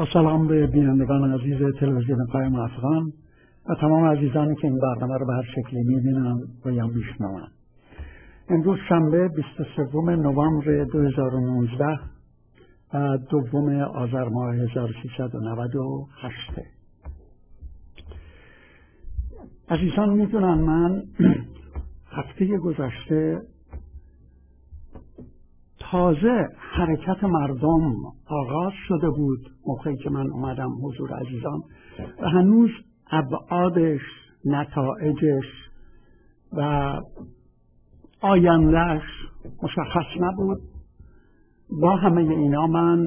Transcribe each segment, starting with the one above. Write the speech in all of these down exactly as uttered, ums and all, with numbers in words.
سلام به بینندگان عزیز تلویزیون قایم افغان و تمام عزیزانی که این برنامه رو به هر شکلی می‌بینن و یا میشنون. امروز شنبه بیست و سوم نوامبر دو هزار و نوزده و دوم آذر ماه هزار و سیصد و نود و هشت. عزیزان میدونن من هفته گذشته تازه حرکت مردم آغاز شده بود موقعی که من اومدم حضور عزیزان و هنوز ابعادش، نتایجش و آیندهش مشخص نبود. با همه اینا من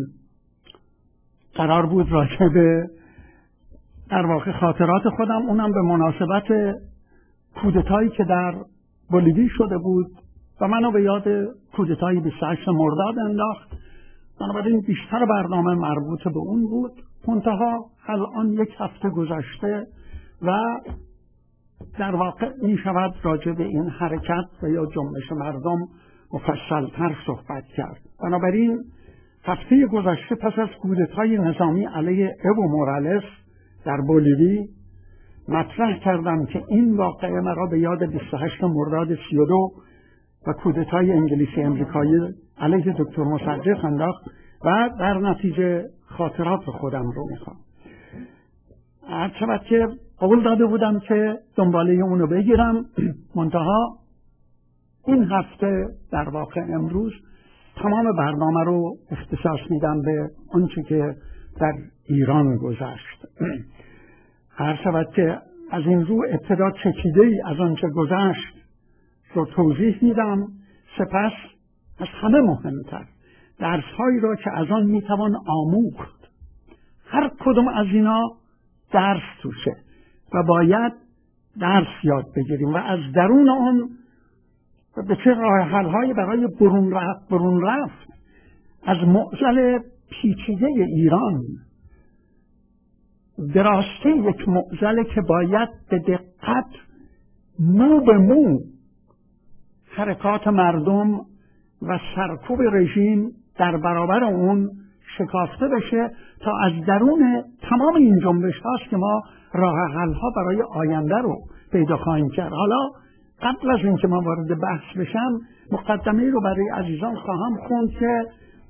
قرار بود راجع به در واقع خاطرات خودم، اونم به مناسبت کودتایی که در بولیوی شده بود و منو به یاد کودتای بیست و هشتم مرداد انداخت. بنابراین بیشتر برنامه مربوط به اون بود. منتها الان یک هفته گذشته و در واقع می شود راجع به این حرکت و یا جنبش مردم مفصل‌تر صحبت کرد. بنابراین هفته گذشته پس از کودتای نظامی علیه او مورالس در بولیوی مطرح کردم که این واقعه مرا به یاد بیست و هشتم مرداد سی و دو و کودتای انگلیسی امریکایی علیه دکتر مصدق انداخت و در نتیجه خاطرات خودم رو میخوام. هر شود که قول داده بودم که دنباله اونو بگیرم، منتها این هفته در واقع امروز تمام برنامه رو اختصاص میدم به آنچه که در ایران گذشت. هر شود که از این رو ابتدا چکیده ای از آنچه گذشت رو توضیح میدم، سپس از همه مهمتر درس‌هایی را که از آن میتوان آموخت. هر کدوم از اینا درس توشه و باید درس یاد بگیریم و از درون آن به چه راه حل‌هایی برای برون رفت برون رفت از معضل پیچیده ایران، دراسته یک معضل که باید به دقت مو به مو حرکات مردم و سرکوب رژیم در برابر اون شکافته بشه تا از درون تمام این جنبش هاست که ما راه حل ها برای آینده رو پیدا خواهیم کرد. حالا قبل از اینکه من وارد بحث بشم مقدمه رو برای عزیزان خواهم خوند که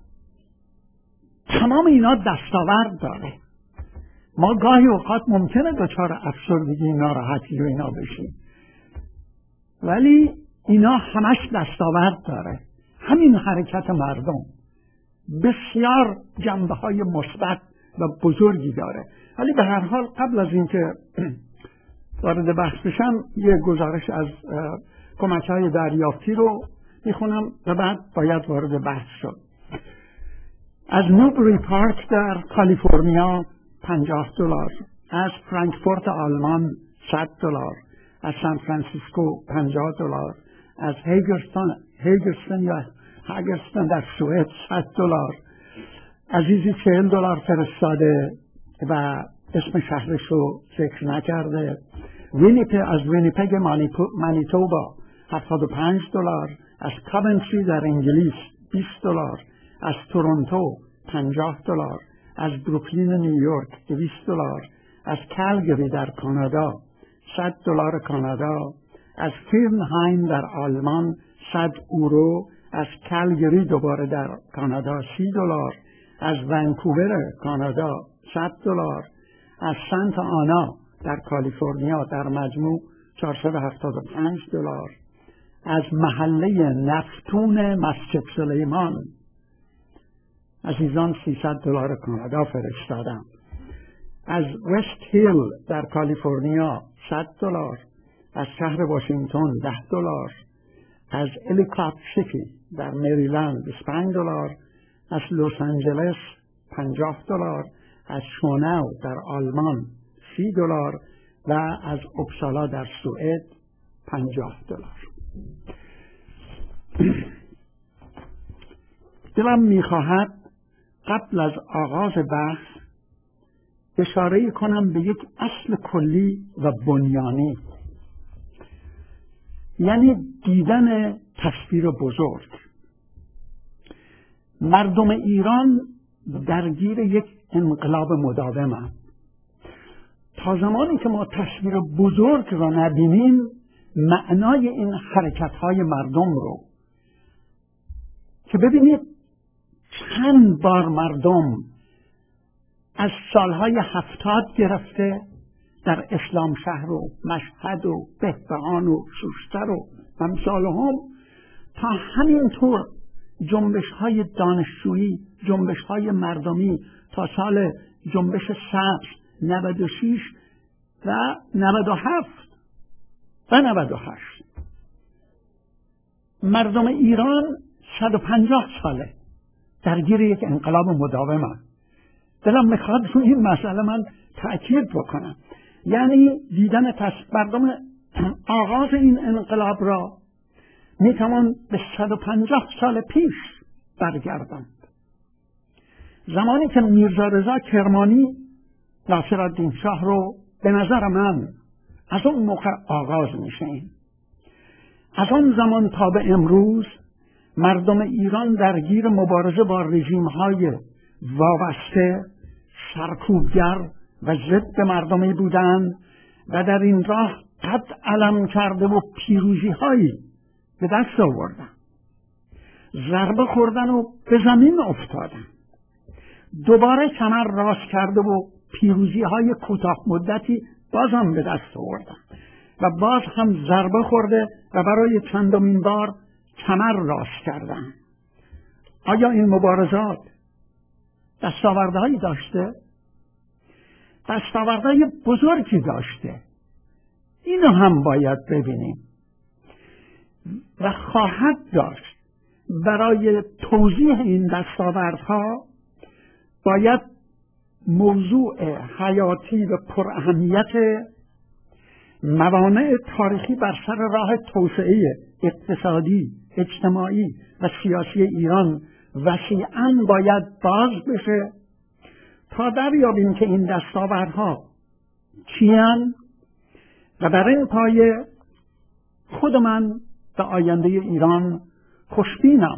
تمام اینا دستاورد داره. ما گاهی اوقات ممکنه دچار افسردگی، ناراحتی و اینا بشیم، ولی اینا همش دستاورد داره. همین حرکت مردم بسیار جنبه‌های مثبت و بزرگی داره. ولی به هر حال قبل از اینکه وارد بحث بشم یه گزارش از کمک‌های دریافتی رو میخونم و بعد باید وارد بحث شد. از نوبری پارک در کالیفرنیا پنجاه دلار، از فرانکفورت آلمان صد دلار، از سان فرانسیسکو پنجاه دلار، از هیگرستان هیگرستان یا هاگرستان در سوئد صد دلار. عزیزی چهل دلار فرستاده و اسم شهرش رو ذکر نکرده. وینیپگ از وینیپگ مانیتوبا هفتاد و پنج دلار، از کاونتری در انگلیس بیست دلار، از تورنتو پنجاه دلار، از بروکلین نیویورک دویست دلار، از کالگری در کانادا صد دلار کانادا، از فیرنهایم در آلمان صد یورو، از کالگری دوباره در کانادا سی دلار، از ونکوور کانادا صد دلار، از سانتا آنا در کالیفرنیا در مجموع چهارصد و هفتاد و پنج دلار، از محله نفتون مسجد سلیمان عزیزان سیصد دلار کانادا فرستادم، از وست هیل در کالیفرنیا صد دلار، از شهر واشنگتن ده دلار، از الیکاپ سیتی در مریلند بیست و پنج دلار، از لس آنجلس پنجاه دلار، از شوناو در آلمان سی دلار و از اوپسالا در سوئد پنجاه دلار. دلم میخواهد قبل از آغاز بحث اشاره کنم به یک اصل کلی و بنیانی، یعنی دیدن تصویر بزرگ. مردم ایران درگیر یک انقلاب مداومند. تا زمانی که ما تصویر بزرگ را نبینیم معنای این حرکت‌های مردم رو که ببینید چند بار مردم از سالهای هفتاد گرفته در اسلام شهر و مشهد و بهبهان و شوشتر و امثال هم تا همینطور جنبش های دانشجویی، جنبش های مردمی تا سال جنبش سبز نود و شش و نود و هفت و نود و هشت مردم ایران صد و پنجاه ساله درگیر یک انقلاب مداوم هست. دلم میخواد رو این مسئله من تأکید بکنم، یعنی دیدن مردم آغاز این انقلاب را میتوان به صد و پنجاه سال پیش برگرداند. زمانی که میرزا رضا کرمانی ناصرالدین شاه رو به نظر من از اون موقع آغاز میشه این. از آن زمان تا به امروز مردم ایران درگیر مبارزه با رژیم‌های وابسته، سرکوبگر و ضد مردمی بودند و در این راه قد علم کرده و پیروزی‌هایی به دست آوردن، ضربه خوردن و به زمین افتادن، دوباره کمر راست کرده و پیروزی‌های کوتاه مدتی باز هم به دست آوردن و باز هم ضربه خورده و برای چندمین بار کمر راست کردن. آیا این مبارزات دستاوردهایی داشته؟ دستاوردهای بزرگی داشته. اینو هم باید ببینیم و خواهد داشت. برای توضیح این دستاوردها باید موضوع حیاتی و پراهمیت موانع تاریخی بر سر راه توسعه اقتصادی، اجتماعی و سیاسی ایران وسیعاً باید باز بشه تا دریابیم که این دستاوردها چیان و بر این پایه خود من به آینده ایران خوشبینم.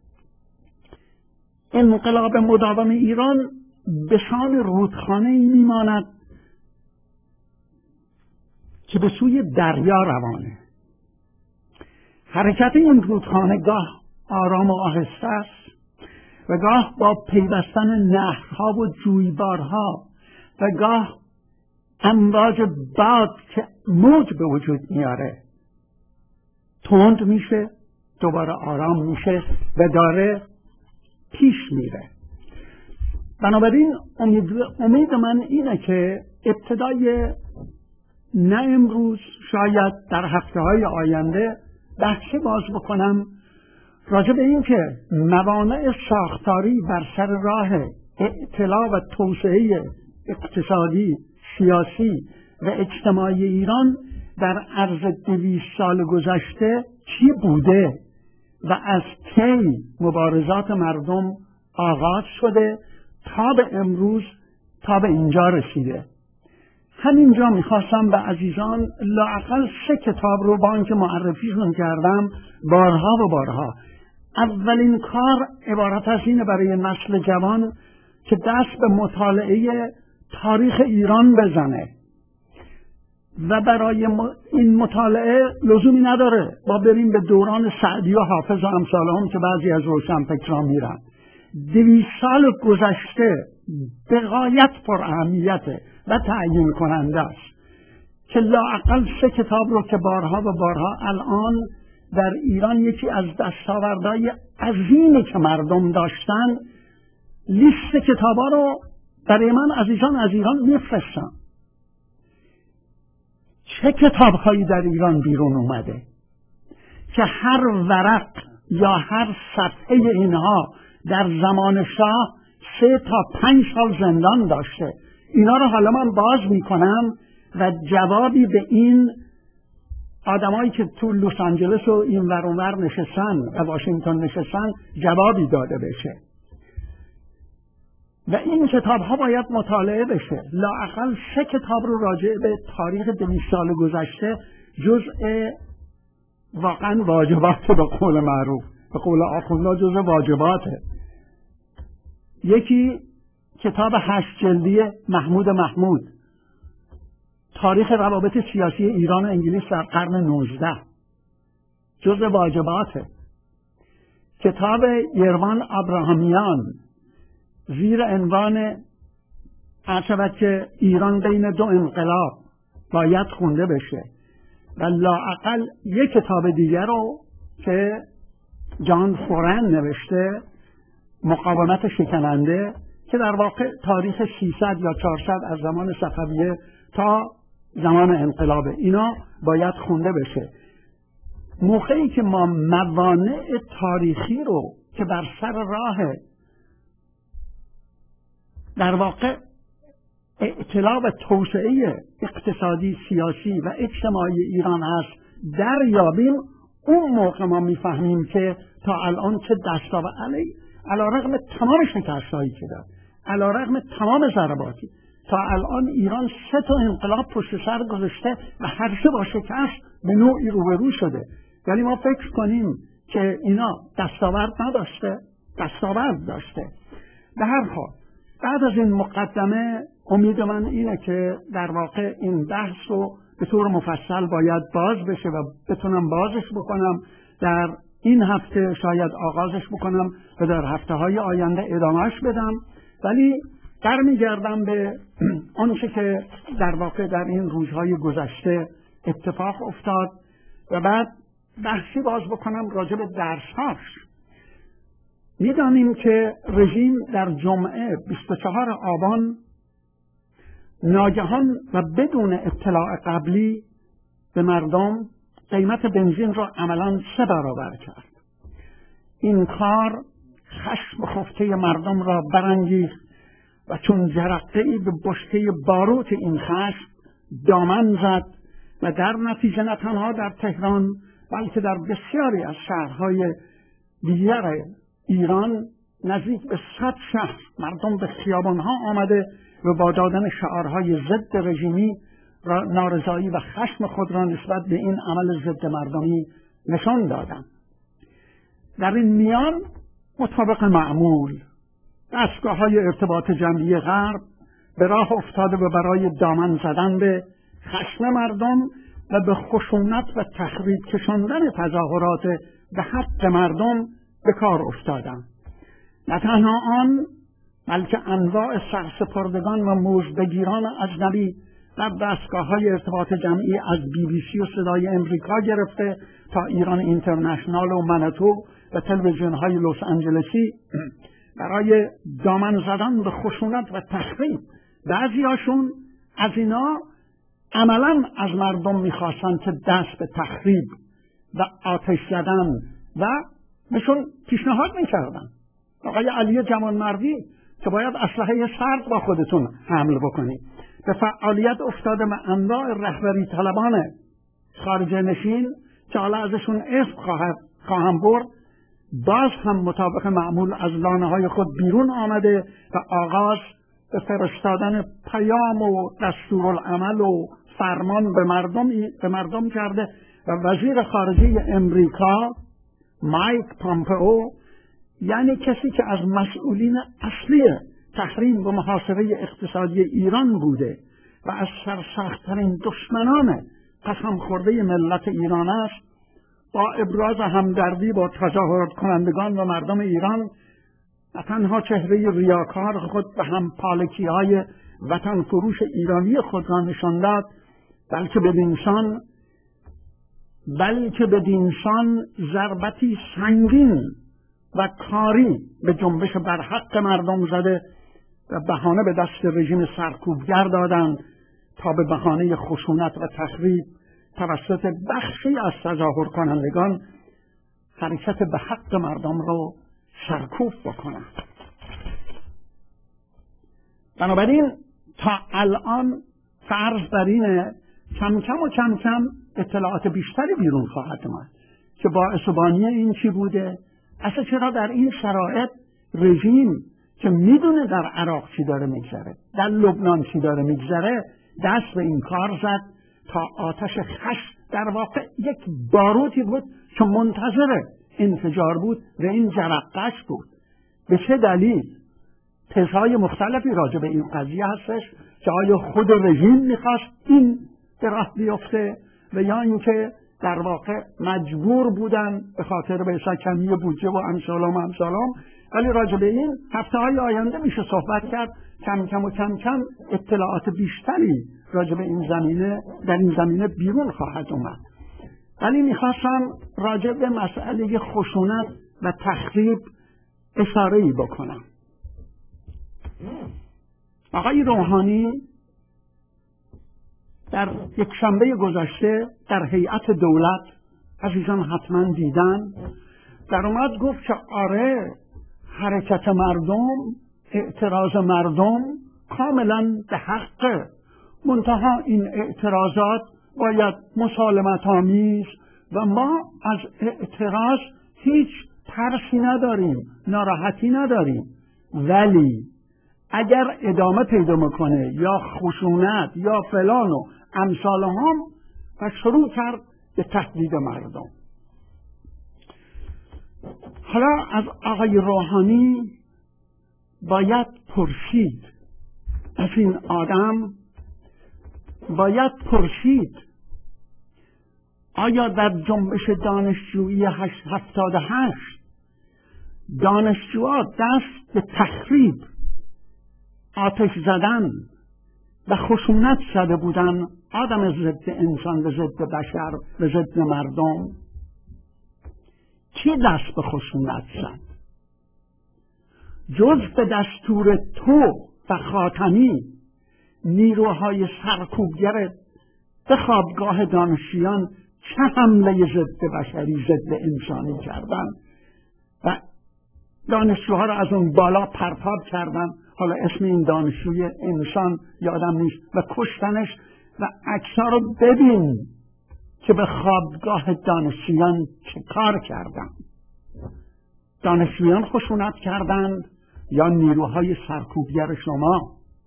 انقلاب مداوم ایران به شان رودخانه‌ای میماند که به سوی دریا روانه. حرکت این رودخانه گاه آرام و آهسته است و گاه با پیوستن نهرها و جویبارها و گاه امواج باد که موج به وجود میاره تند میشه، دوباره آرام میشه و داره پیش میره. بنابراین امید, امید من اینه که ابتدای نه امروز شاید در هفته های آینده بحثی باز بکنم راجع به این که موانع ساختاری بر سر راه اطلاع و توسعه اقتصادی، سیاسی و اجتماعی ایران در عرض دویست سال گذشته چی بوده و از کی مبارزات مردم آغاز شده تا به امروز تا به اینجا رسیده. همینجا میخواستم به عزیزان لااقل سه کتاب رو با اینکه معرفیشون کردم بارها و بارها. اولین کار عبارت از اینه برای نسل جوان که دست به مطالعه تاریخ ایران بزنه و برای این مطالعه لزومی نداره با بریم به دوران سعدی و حافظ و امثالهم که بعضی از روشنفکران میرن. دویست سال گذشته به غایت پر اهمیته و تعیین کننده است که لااقل سه کتاب رو که بارها و بارها الان در ایران یکی از دستاوردهای عظیمی که مردم داشتن، لیست کتابا رو برای من عزیزان از ایران میفرستم. چه کتابهایی در ایران بیرون اومده که هر ورق یا هر صفحه اینها در زمان شاه سه تا پنج سال زندان داشته. اینا رو حالا من باز میکنم و جوابی به این آدمایی که تو لس آنجلس و این ور اون ور نشستن و واشنگتن نشستن جوابی داده بشه و این کتاب ها باید مطالعه بشه. لااقل سه کتاب رو راجع به تاریخ دویست سال گذشته جزء واقعا واجبات به قول معروف، به قول آخونده جزء واجباته. یکی کتاب هشت جلدی محمود محمود، تاریخ روابط سیاسی ایران و انگلیس در قرن نوزده، جزء واجباته. کتاب یروان ابراهامیان زیر عنوان عرض که ایران بین دو انقلاب باید خونده بشه، و لااقل یک کتاب دیگر رو که جان فورن نوشته، مقاومت شکننده، که در واقع تاریخ سیصد یا چهارصد از زمان صفویه تا زمان انقلاب، اینا باید خونده بشه. موقعی که ما موانع تاریخی رو که بر سر راه در واقع اطلاع و توسعه اقتصادی، سیاسی و اجتماعی ایران هست دریابیم، اون موقع ما میفهمیم که تا الان چه دستاورد علی علیرغم تمام شکست‌هایی که داد، علیرغم تمام ضرباتی، تا الان ایران سه تا انقلاب پشت سر گذاشته و هر سه با شکست به نوعی روبرو شده. ولی ما فکر کنیم که اینا دستاورد نداشته، دستاورد داشته. به هر حال بعد از این مقدمه امید من اینه که در واقع این بحث رو به طور مفصل باید باز بشه و بتونم بازش بکنم. در این هفته شاید آغازش بکنم و در هفته های آینده ادامهش بدم، ولی در میگردم به آنچه که در واقع در این روزهای گذشته اتفاق افتاد و بعد بحثی باز بکنم راجع به درس‌هاش. میدانیم که رژیم در جمعه بیست و چهارم آبان ناگهان و بدون اطلاع قبلی به مردم قیمت بنزین را عملاً سه برابر کرد. این کار خشم خفته مردم را برانگیخت و چون جرقه‌ای به بشکه باروت این خشم دامن زد و در نتیجه نه تنها در تهران بلکه در بسیاری از شهرهای دیگر ایران نزدیک به صد شهر مردم به خیابانها آمده و با دادن شعارهای ضد رژیمی را نارضایی و خشم خود را نسبت به این عمل ضد مردمی نشان دادند. در این میان مطابق معمول دستگاه‌های ارتباط جمعی غرب به راه افتاده و برای دامن زدن به خشم مردم و به خشونت و تخریب کشاندن تظاهرات به حق مردم به کار افتادند. نه تنها آن بلکه انواع سرسپردگان و موزبگیران اجنبی در دستگاه‌های ارتباط جمعی از بی بی سی و صدای امریکا گرفته تا ایران اینترنشنال و منتو و تلویزیون‌های لس آنجلسی برای دامن زدن به خشونت و تخریب، بعضیاشون از اینا عملاً از مردم می‌خواستن که دست به تخریب و آتش زدن و بهشون پیشنهاد می‌کردن. آقای علی جوانمردی که باید اسلحه سرد با خودتون حمل بکنید، به فعالیت افتاده و انواع رهبری طلبان خارجه نشین که حالا ازشون اسم خواهم برد، باز هم مطابق معمول از لانه های خود بیرون آمده و آغاز به فرستادن پیام و دستورالعمل و فرمان به مردم به مردم کرده و وزیر خارجه امریکا مایک پامپئو، یعنی کسی که از مسئولین اصلی تحریم و محاصره اقتصادی ایران بوده و از سرسخت‌ترین دشمنان قسم خورده ملت ایران است، با ابراز همدردی با تظاهرات کنندگان و مردم ایران و تنها چهره ریاکار خود و هم پالکی‌های وطن فروش ایرانی خود را نشان داد، بلکه بدینسان بلکه بدینسان ضربتی سنگین و کاری به جنبش بر حق مردم زده و بهانه به دست رژیم سرکوبگر دادند تا به بهانه خشونت و تخریب توسط بخشی از تظاهر کنندگان حرکت به حق مردم را سرکوب بکنند. بنابراین تا الان فرض بر اینه کم کم و کم کم اطلاعات بیشتری بیرون خواهد آمد که باعث و بانی این چی بوده، اصلا چرا در این شرایط رژیم که میدونه در عراق چی داره میگذره، در لبنان چی داره میگذره، دست به این کار زد تا آتش خشم در واقع یک باروتی بود که منتظر انفجار بود و این جرقه‌اش بود. به چه دلیل؟ تزهای مختلفی راجع به این قضیه هستش که آیا خود رژیم میخواست این به راه بیفته و یا اینکه در واقع مجبور بودن به خاطر به حساب کمی بودجه و امثالام و امثالام. ولی راجع به این هفته های آینده میشه صحبت کرد. کم کم و کم کم اطلاعات بیشتری راجع به این زمینه در این زمینه بیرون خواهد اومد. ولی میخواستم راجع به مسئله خشونت و تخریب اشاره‌ای بکنم. آقای روحانی در یک شنبه گذشته در هیئت دولت، عزیزان حتما دیدن، در اومد گفت که آره حرکت مردم، اعتراض مردم کاملا به حقه، منتها این اعتراضات باید مسالمت آمیز و ما از اعتراض هیچ ترسی نداریم، ناراحتی نداریم، ولی اگر ادامه پیدا میکنه یا خشونت یا فلان و امثال هم و شروع کرد به تهدید مردم. حالا از آقای روحانی باید پرسید، از این آدم باید پرسید آیا در جنبش دانشجویی هفتاد و هشت دانشجوها دست به تخریب، آتش زدن و خشونت زده بودن، آدم ضد انسان و ضد بشر و ضد مردم؟ کی دست به خشونت زد؟ جز به دستور تو و خاتمی نیروهای سرکوبگر به خوابگاه دانشجویان چه حمله ضد بشری، ضد انسانی کردن و دانشجوها را از اون بالا پرتاب کردن. حالا اسم این دانشجوی انسان یادم نیست و کشتنش و عکس‌ها رو ببین که به خوابگاه دانشجویان چه کار کردن. دانشجویان خشونت کردند یا نیروهای سرکوبگر شما؟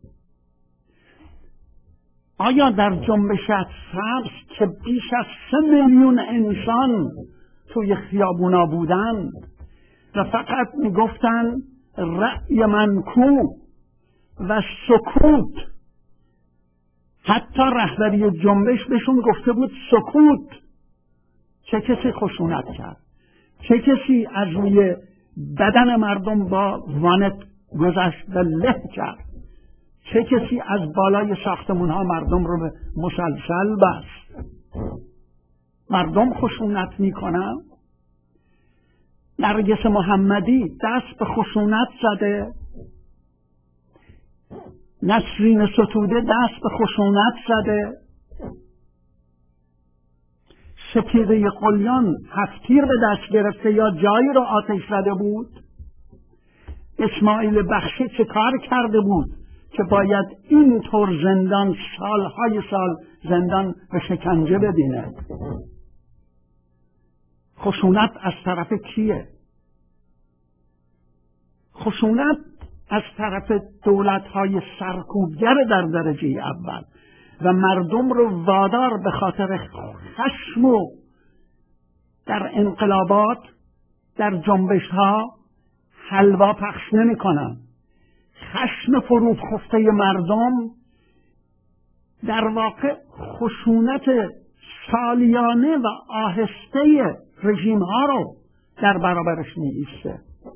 آیا در جنبش سبز که بیش از سه میلیون انسان توی خیابونا بودند و فقط میگفتن رأی من کو و سکوت، حتی رهبری جنبش بهشون گفته بود سکوت، چه کسی خشونت کرد؟ چه کسی از روی بدن مردم با وانت گذشت و له کرد؟ چه کسی از بالای ساختمون ها مردم رو به مسلسل بست؟ مردم خشونت میکنن؟ نرگس محمدی دست به خشونت زده، نسرین ستوده دست به خشونت زده، سپیده قلیان هفتیر به دست گرفته یا جایی رو آتش زده بود؟ اسماعیل بخشی چه کار کرده بود که باید این طور زندان سالهای سال زندان و شکنجه ببینه؟ خشونت از طرف کیه؟ خشونت از طرف دولت‌های سرکوبگر در درجه اول و مردم رو وادار به خاطر خشم و در انقلابات در جنبش‌ها حلوا پخش نمی‌کنن. خشم فروخفته مردم در واقع خشونت سالیانه و آهسته رژیم ها رو در برابرش می ایسته.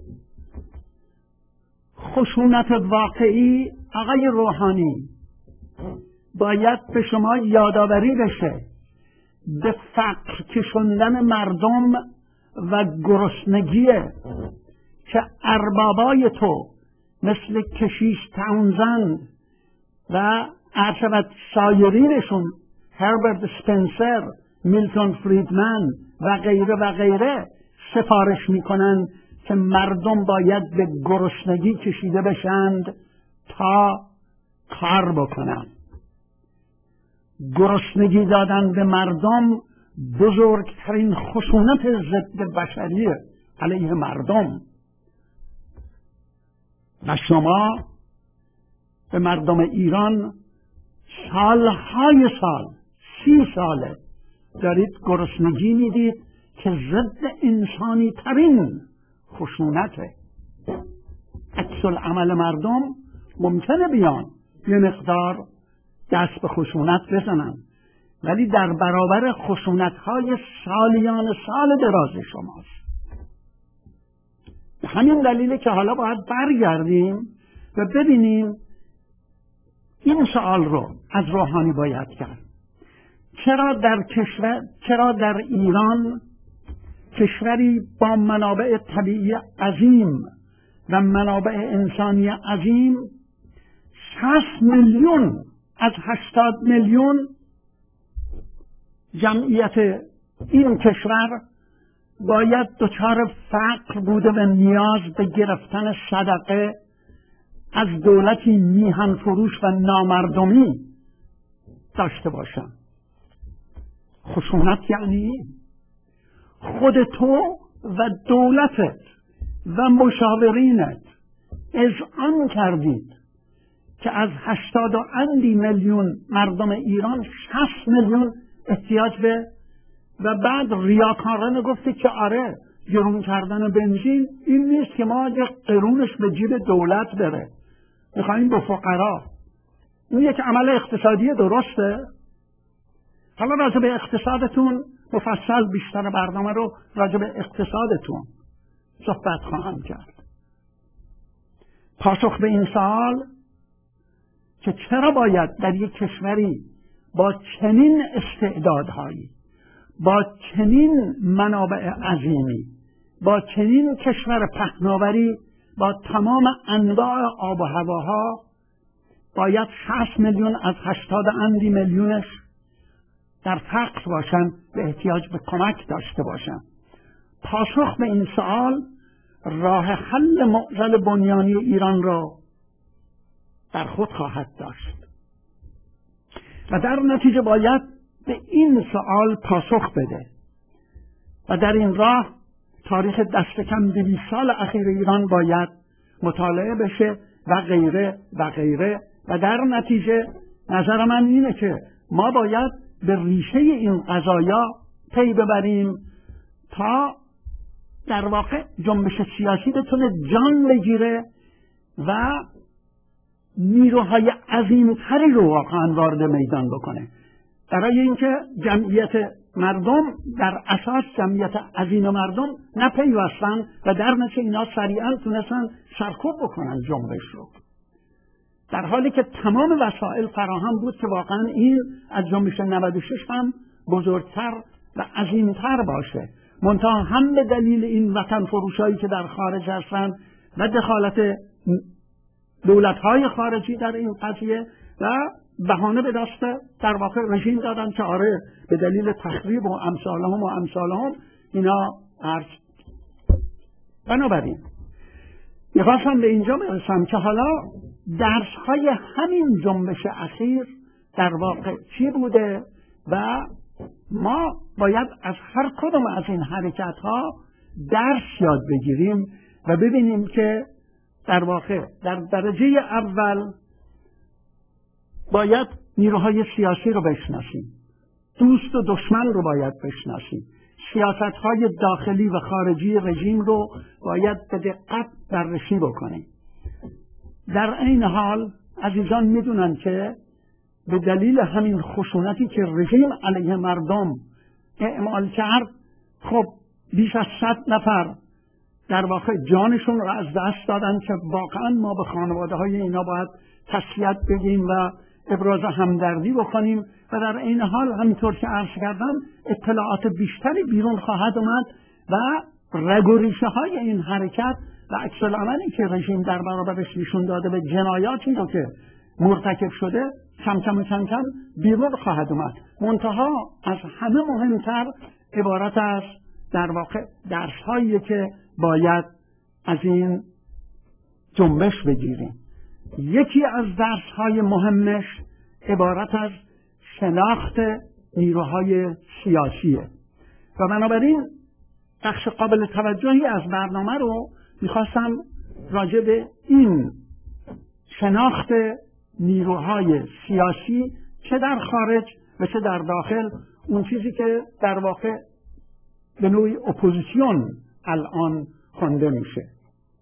خشونت واقعی آقای روحانی باید به شما یادآوری بشه به فقر کشوندن مردم و گرسنگیه که اربابای تو مثل کشیش تاونزند و عرشبت سایرینشون، هربرت اسپنسر، میلتون فریدمن و غیره و غیره سفارش میکنن که مردم باید به گرسنگی کشیده بشند تا کار بکنن. گرسنگی دادن به مردم بزرگترین خشونت ضد بشری علیه مردم. و شما به مردم ایران سالهای سال، سی ساله دارید گرسنگی میدید که ضد انسانی ترین خشونته. عکس العمل مردم ممکنه بیان یه مقدار دست به خشونت بزنن، ولی در برابر خشونت‌های سالیان سال دراز شماست. همین دلیله که حالا باید برگردیم و ببینیم این سوال رو از روحانی باید کرد: چرا در کشور چرا در ایران، کشوری با منابع طبیعی عظیم و منابع انسانی عظیم، شصت میلیون از هشتاد میلیون جمعیت این کشور باید دچار فقر بوده و نیاز به گرفتن صدقه از دولتی میهن فروش و نامردمی داشته باشن؟ خشونت یعنی خود تو و دولتت و مشاورینت اذعان کردید که از هشتاد و اندی میلیون مردم ایران شصت میلیون احتیاج به، و بعد ریاکارانه گفته که آره گرون کردن بنزین این نیست که ما یک قرونش به جیب دولت بره، میخواییم به فقرا. این یک عمل اقتصادی درسته؟ حالا راجع به اقتصادتون مفصل بیشتر برنامه رو راجع به اقتصادتون صحبت خواهم کرد. پاسخ به این سوال که چرا باید در یک کشوری با چنین استعدادهایی، با چنین منابع عظیمی، با چنین کشور پهناوری، با تمام انواع آب و هواها، باید شصت میلیون از هشتاد اندی میلیونش در فقر باشن و احتیاج به کمک داشته باشن؟ پاسخ به این سوال راه حل معضل بنیانی ایران را در خود خواهد داشت و در نتیجه باید به این سوال پاسخ بده و در این راه تاریخ دست کم دویست سال اخیر ایران باید مطالعه بشه و غیره و غیره و در نتیجه نظر من اینه که ما باید به ریشه این قضایا پی ببریم تا در واقع جنبش سیاسی بتونه جان بگیره و نیروهای عظیمتری رو واقعا وارد میدان بکنه، برای اینکه جمعیت مردم در اساس جمعیت عظیم مردم نپیوستن و در نتیجه اینا سریعا تونستن سرکوب بکنن جنبش رو، در حالی که تمام وسایل فراهم بود که واقعا این از جنبش نود و شش هم بزرگتر و عظیمتر باشه، منتها هم به دلیل این وطن فروشایی که در خارج هستن و دخالت دولت‌های خارجی در این قضیه و بهانه به دست در واقع رژیم دادن که آره به دلیل تخریب و امثالهم و امثالهم اینا عرض. بنابراین میخواستم به اینجا برسم که حالا درس‌های همین جنبش اخیر در واقع چی بوده و ما باید از هر کدوم از این حرکت‌ها درس یاد بگیریم و ببینیم که در واقع در درجه اول باید نیروهای سیاسی رو بشناسیم، دوست و دشمن رو باید بشناسیم، سیاست‌های داخلی و خارجی رژیم رو باید به دقت بررسی بکنیم. در این حال عزیزان میدونن که به دلیل همین خشونتی که رژیم علیه مردم اعمال کرد، خب بیش از صد نفر در واقع جانشون رو از دست دادن که واقعا ما به خانواده های اینا باید تسلیت بگیم و ابراز همدردی بکنیم و در این حال همینطور که عرض کردم اطلاعات بیشتری بیرون خواهد اومد و رگ و ریشه های این حرکت و عکس العملی که رژیم در برابرش نشون داده و جنایاتی رو که مرتکب شده کم کم کم کم بیرون خواهد اومد. منتها از همه مهمتر عبارت است در واقع درس هایی که باید از این جنبش بگیریم. یکی از درس های مهمش عبارت از شناخت نیروهای سیاسیه و بنابراین بخش قابل توجهی از برنامه رو میخواستم راجع به این شناخت نیروهای سیاسی چه در خارج و چه در داخل، اون چیزی که در واقع به نوعی اپوزیسیون الان خونده میشه.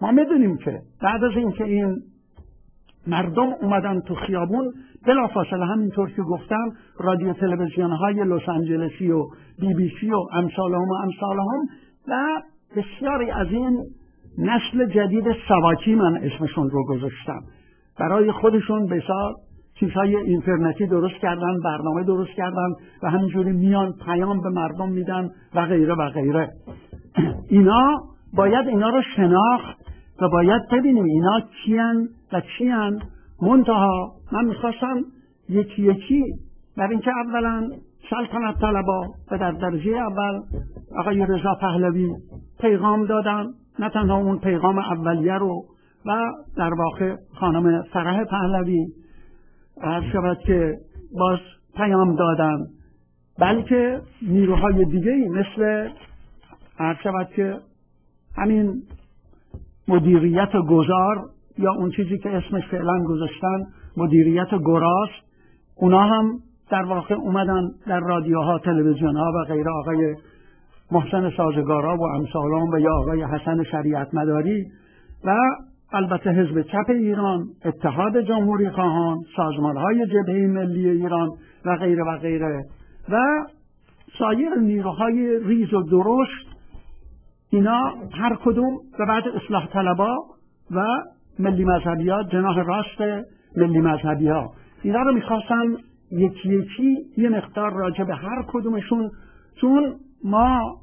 ما میدونیم که بعد از اینکه این مردم اومدن تو خیابون، بلافاصله همینطور که گفتم رادیو تلویزیون های لس آنجلسی و بی بی سی و امثالهم و امثالهم و بسیاری از این نسل جدید سواکی، من اسمشون رو گذاشتم، برای خودشون بسیار چیزهای اینترنتی درست کردن، برنامه درست کردن و همینجوری میان پیام به مردم میدن و غیره و غیره. اینا باید اینا رو شناخت و باید ببینیم اینا کیان و چیان. منتها من میخواستم یکی یکی، برای اینکه اولا سلطنت طلبا و در درجه اول آقای رضا پهلوی پیغام دادن، نه تنها اون پیغام اولیه رو و در واقع خانم فرح پهلوی عرض شود که باز پیام دادن، بلکه نیروهای دیگه‌ای مثل عرض شود که همین مدیریت گذار یا اون چیزی که اسمش فعلا گذاشتن مدیریت گراس، اونا هم در واقع اومدن در رادیوها، تلویزیونها و غیره، آقای محسن سازگارا و امثالهم و یا آقای حسن شریعت مداری و البته حزب چپ ایران، اتحاد جمهوری خواهان، سازمانهای جبهه ملی ایران و غیره و غیره و سایر نیروهای ریز و درشت، اینا هر کدوم و بعد اصلاح طلبا و ملی مذهبی ها، جناح راست ملی مذهبی ها، اینا رو میخواستم یکی یکی یه مقدار راجع به هر کدومشون، چون ما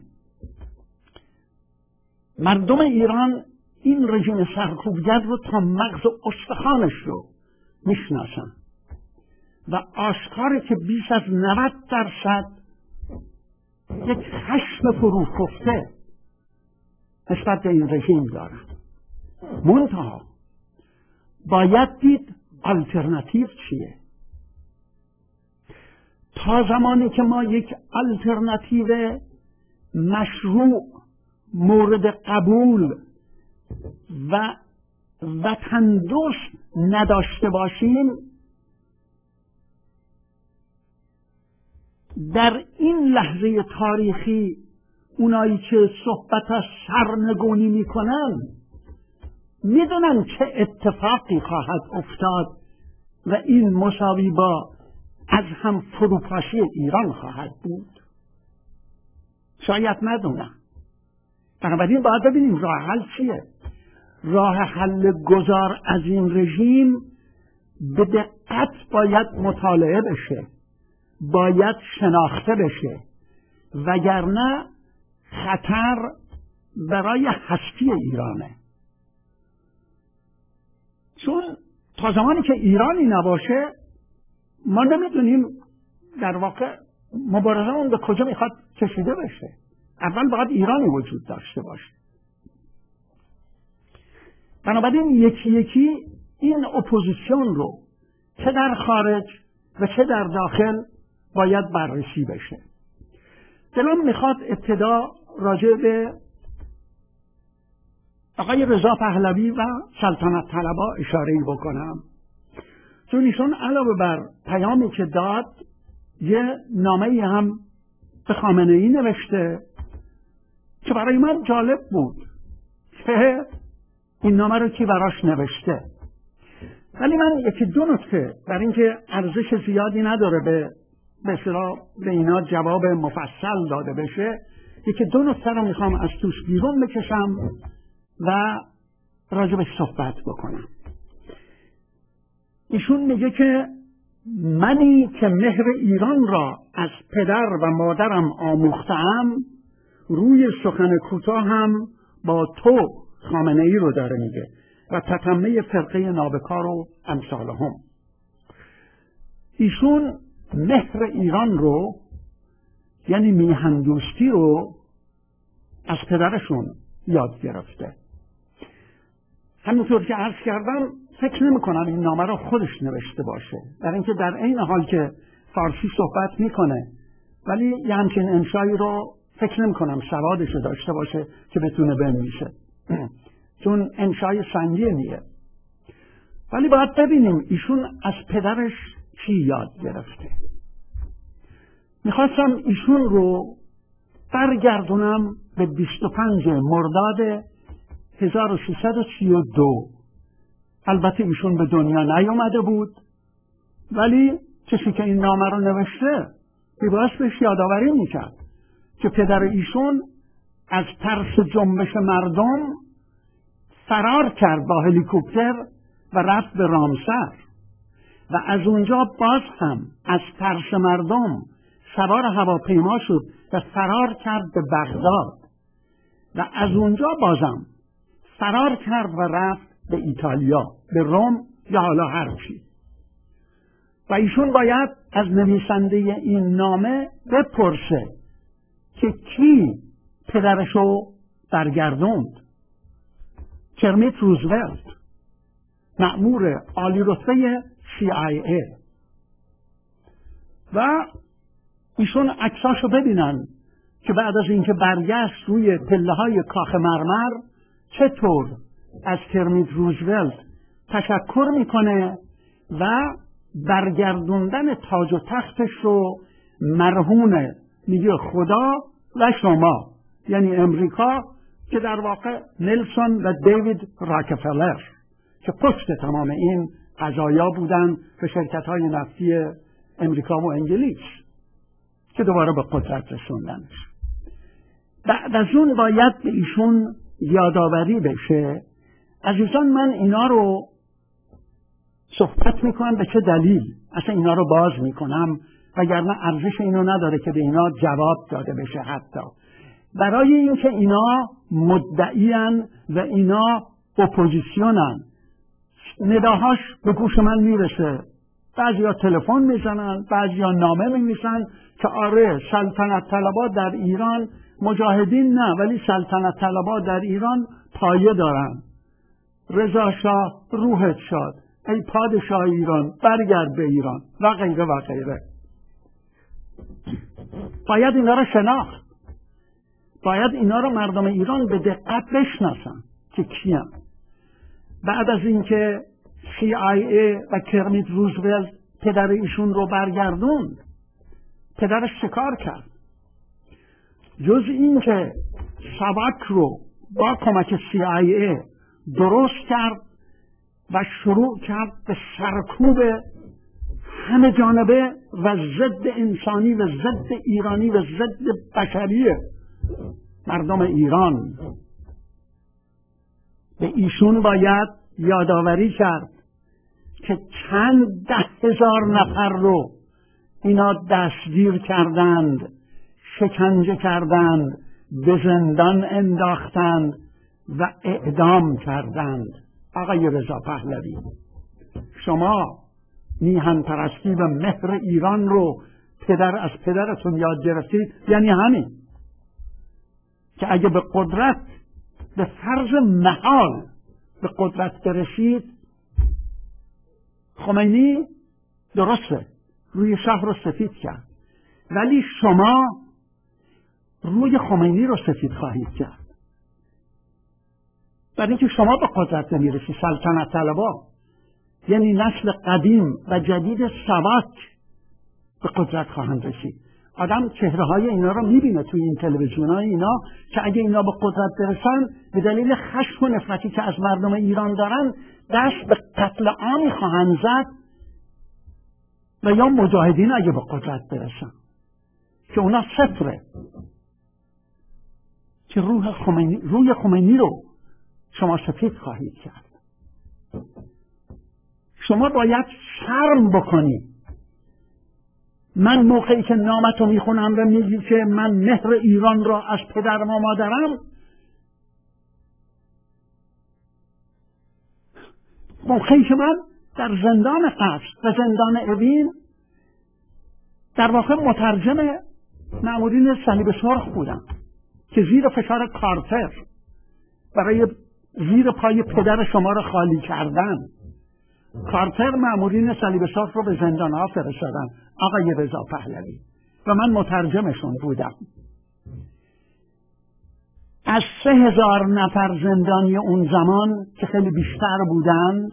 مردم ایران این رژیم سرکوبگر رو تا مغز و استخوانش رو میشناسن و آشکاره که بیش از نود درصد یک خشم فروخفته نسبت به این رژیم دارن. منتها باید دید آلترناتیو چیه. تا زمانی که ما یک آلترناتیو مشروع، مورد قبول و وطن دوست نداشته باشیم، در این لحظه تاریخی اونایی که صحبت از سرنگونی میکنن میدونن چه اتفاقی خواهد افتاد و این مساوی با از هم فروپاشی ایران خواهد بود. شاید ندونن. بنابراین باید ببینیم راه حل چیه. راه حل گذار از این رژیم به دقت باید مطالعه بشه، باید شناخته بشه، وگرنه خطر برای هستی ایرانه. چون تا زمانی که ایرانی نباشه ما نمیدونیم در واقع مبارزه اون به کجا میخواد کشیده بشه. اول باید ایرانی وجود داشته باشه. بنابراین یکی یکی این اپوزیسیون رو چه در خارج و چه در داخل باید بررسی بشه. دلم میخواد ابتدا راجع به آقای رضا پهلوی و سلطنت طلبا اشاره‌ای بکنم، چون ایشون علاوه بر پیامی که داد یه نامه‌ای هم به خامنه‌ای نوشته که برای من جالب بود که این نامه رو کی براش نوشته. ولی من یکی دو نکته، برای اینکه ارزش زیادی نداره به به اصطلاح به اینا جواب مفصل داده بشه، یکی دو نکته رو میخوام از توش بیرون بکشم و راجبش صحبت بکنم. ایشون میگه که منی که مهر ایران را از پدر و مادرم آموختم، روی سخن کوتاه هم با تو خامنه ای رو داره میگه و تتمه فرقه نابکار و امثالهم. ایشون مهر ایران رو، یعنی میهندوستی رو از پدرشون یاد گرفته. همونطور که عرض کردم فکر نمی کنم این نامه رو خودش نوشته باشه، در اینکه در این حال که فارسی صحبت میکنه ولی یه همچین انشایی رو فکر نمی کنم سوادش رو داشته باشه که بتونه بنویسه، چون انشای سنگینیه. ولی باید ببینیم ایشون از پدرش چی یاد گرفته. میخواستم ایشون رو برگردونم به بیست و پنج مرداد هزار و سیصد و سی و دو. البته ایشون به دنیا نیامده بود، ولی کسی که این نامه رو نوشته میبایست بهش یادآوری میکرد که پدر ایشون از ترس جنبش مردم فرار کرد با هلیکوپتر و رفت به رامسر و از اونجا باز هم از ترس مردم سوار هواپیما شد و فرار کرد به بغداد و از اونجا بازم فرار کرد و رفت به ایتالیا، به روم یا حالا هر چی. و ایشون باید از نویسنده این نامه بپرسه که کی پدرشو برگردوند. کرمیت روزولت، مأمور عالی رتبه سی آی ای. و ایشون عکساشو ببینن که بعد از اینکه برگشت روی پله های کاخ مرمر چطور از کرمیت روزولت تشکر میکنه و برگردوندن تاج و تختش رو مرهون میگه خدا و شما، یعنی امریکا که در واقع نلسون و دیوید راکفلر که پشت تمام این قضایا بودن به شرکت های نفتی امریکا و انگلیس که دوباره به قدرت رسوندنش. بعد از اون باید به ایشون یادآوری بشه. عزیزان، من اینا رو صحبت میکنم به چه دلیل اصلا اینا رو باز میکنم، وگرنه ارزش اینو نداره که به اینا جواب داده بشه. حتی برای اینکه اینا مدعیان و اینا اپوزیسیونن، نداهاش به گوش من میرسه، بعضیا تلفن میزنن، بعضیا نامه می‌نویسن که آره سلطنت طلبها در ایران مجاهدین نه، ولی سلطنت طلبها در ایران پایه دارن. رضا شاه روحت شاد، ای پادشاه ایران برگرد به ایران و غیره و غیره. باید اینا رو شناخت، باید اینا رو مردم ایران به دقت بشناسن که کیان. بعد از اینکه سی آی ای و کرمیت روزولت پدر ایشون رو برگردوند، پدرش چه کار کرد؟ جز اینکه ساواک رو با کمک سی آی ای درست کرد و شروع کرد به سرکوب همه جانبه و ضد انسانی و ضد ایرانی و ضد بشری مردم ایران، به ایشون باید یادآوری کرد که چند ده هزار نفر رو اینا دستگیر کردند، شکنجه کردند، به زندان انداختند و اعدام کردند. آقای رضا پهلوی، شما میهن پرستی و مهر ایران رو پدر از پدرتون یاد گرفتید، یعنی همین که اگه به قدرت به فرض محال به قدرت برسید، خمینی درسته روی شهر رو سفید کرد، ولی شما روی خمینی رو سفید خواهید کرد، برای اینکه شما به قدرت نمیرسی. سلطنت طلبها یعنی نسل قدیم و جدید ساواک به قدرت خواهند رسید. آدم چهره های اینا رو میبینه توی این تلویزیون های اینا که اگه اینا به قدرت برسن به دلیل خشم و نفرتی که از مردم ایران دارن دست به قتل عامی خواهند زد، و یا مجاهدین اگه به قدرت برسن که اونا صفره، که روح خمینی روی خمینی رو شما سفید خواهید کرد. شما باید شرم بکنید. من موقعی که نامتو میخونم و میگی که من مهر ایران را از پدرم و مادرم، موقعی که من در زندان قصر و زندان اوین در واقع مترجم مأمورین صلیب سرخ بودم که زیر فشار کارتر برای زیر پای پدر شما را خالی کردن، کارتر مأمورین صلیب سرخ رو به زندان ها فرستادن، آقای رضا پهلوی، و من مترجمشون بودم. از سه هزار نفر زندانی اون زمان که خیلی بیشتر بودند،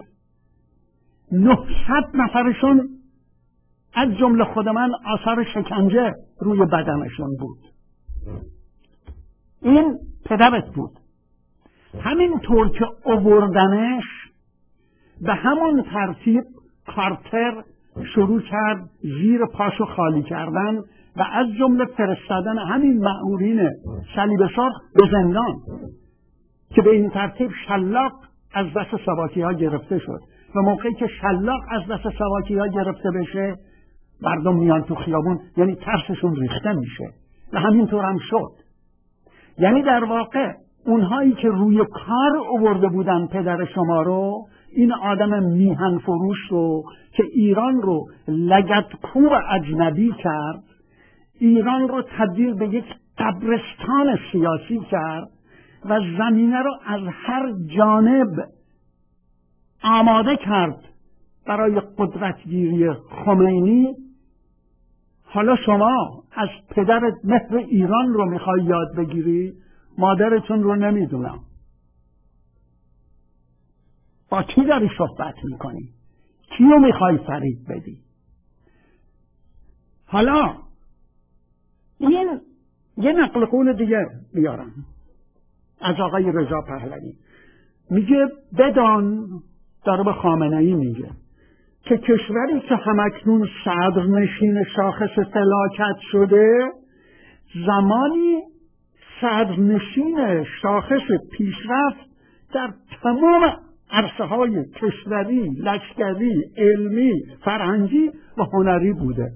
نهصد نفرشون از جمله خود من آثار شکنجه روی بدنشون بود. این پدرت بود. همینطور که آوردنش به همون ترتیب کارتر شروع کرد زیر پاشو خالی کردن و از جمله فرستادن همین مأمورین صلیب‌سرخ به زندان که به این ترتیب شلاق از دست ساواکی ها گرفته شد و موقعی که شلاق از دست ساواکی ها گرفته بشه مردم میان تو خیابون، یعنی ترسشون ریخته میشه و همینطور هم شد. یعنی در واقع اونهایی که روی کار آورده بودن پدر شما رو، این آدم میهن فروش رو که ایران رو لگدکوب اجنبی کرد، ایران رو تبدیل به یک قبرستان سیاسی کرد و زمینه رو از هر جانب آماده کرد برای قدرتگیری خمینی. حالا شما از پدرت مهر ایران رو میخوای یاد بگیری، مادرتون رو نمیدونم. با کی داری صحبت میکنی؟ کیو میخوای فریب بدی؟ حالا این یه نقل قول دیگه بیارم از آقای رضا پهلوی. میگه بدان، داره به خامنه‌ای میگه، که کشوری که همکنون صدرنشین شاخص فلاکت شده زمانی صدرنشین شاخص پیشرفت در تمام عرصه های کشوری، لشکری، علمی، فرهنگی و هنری بوده.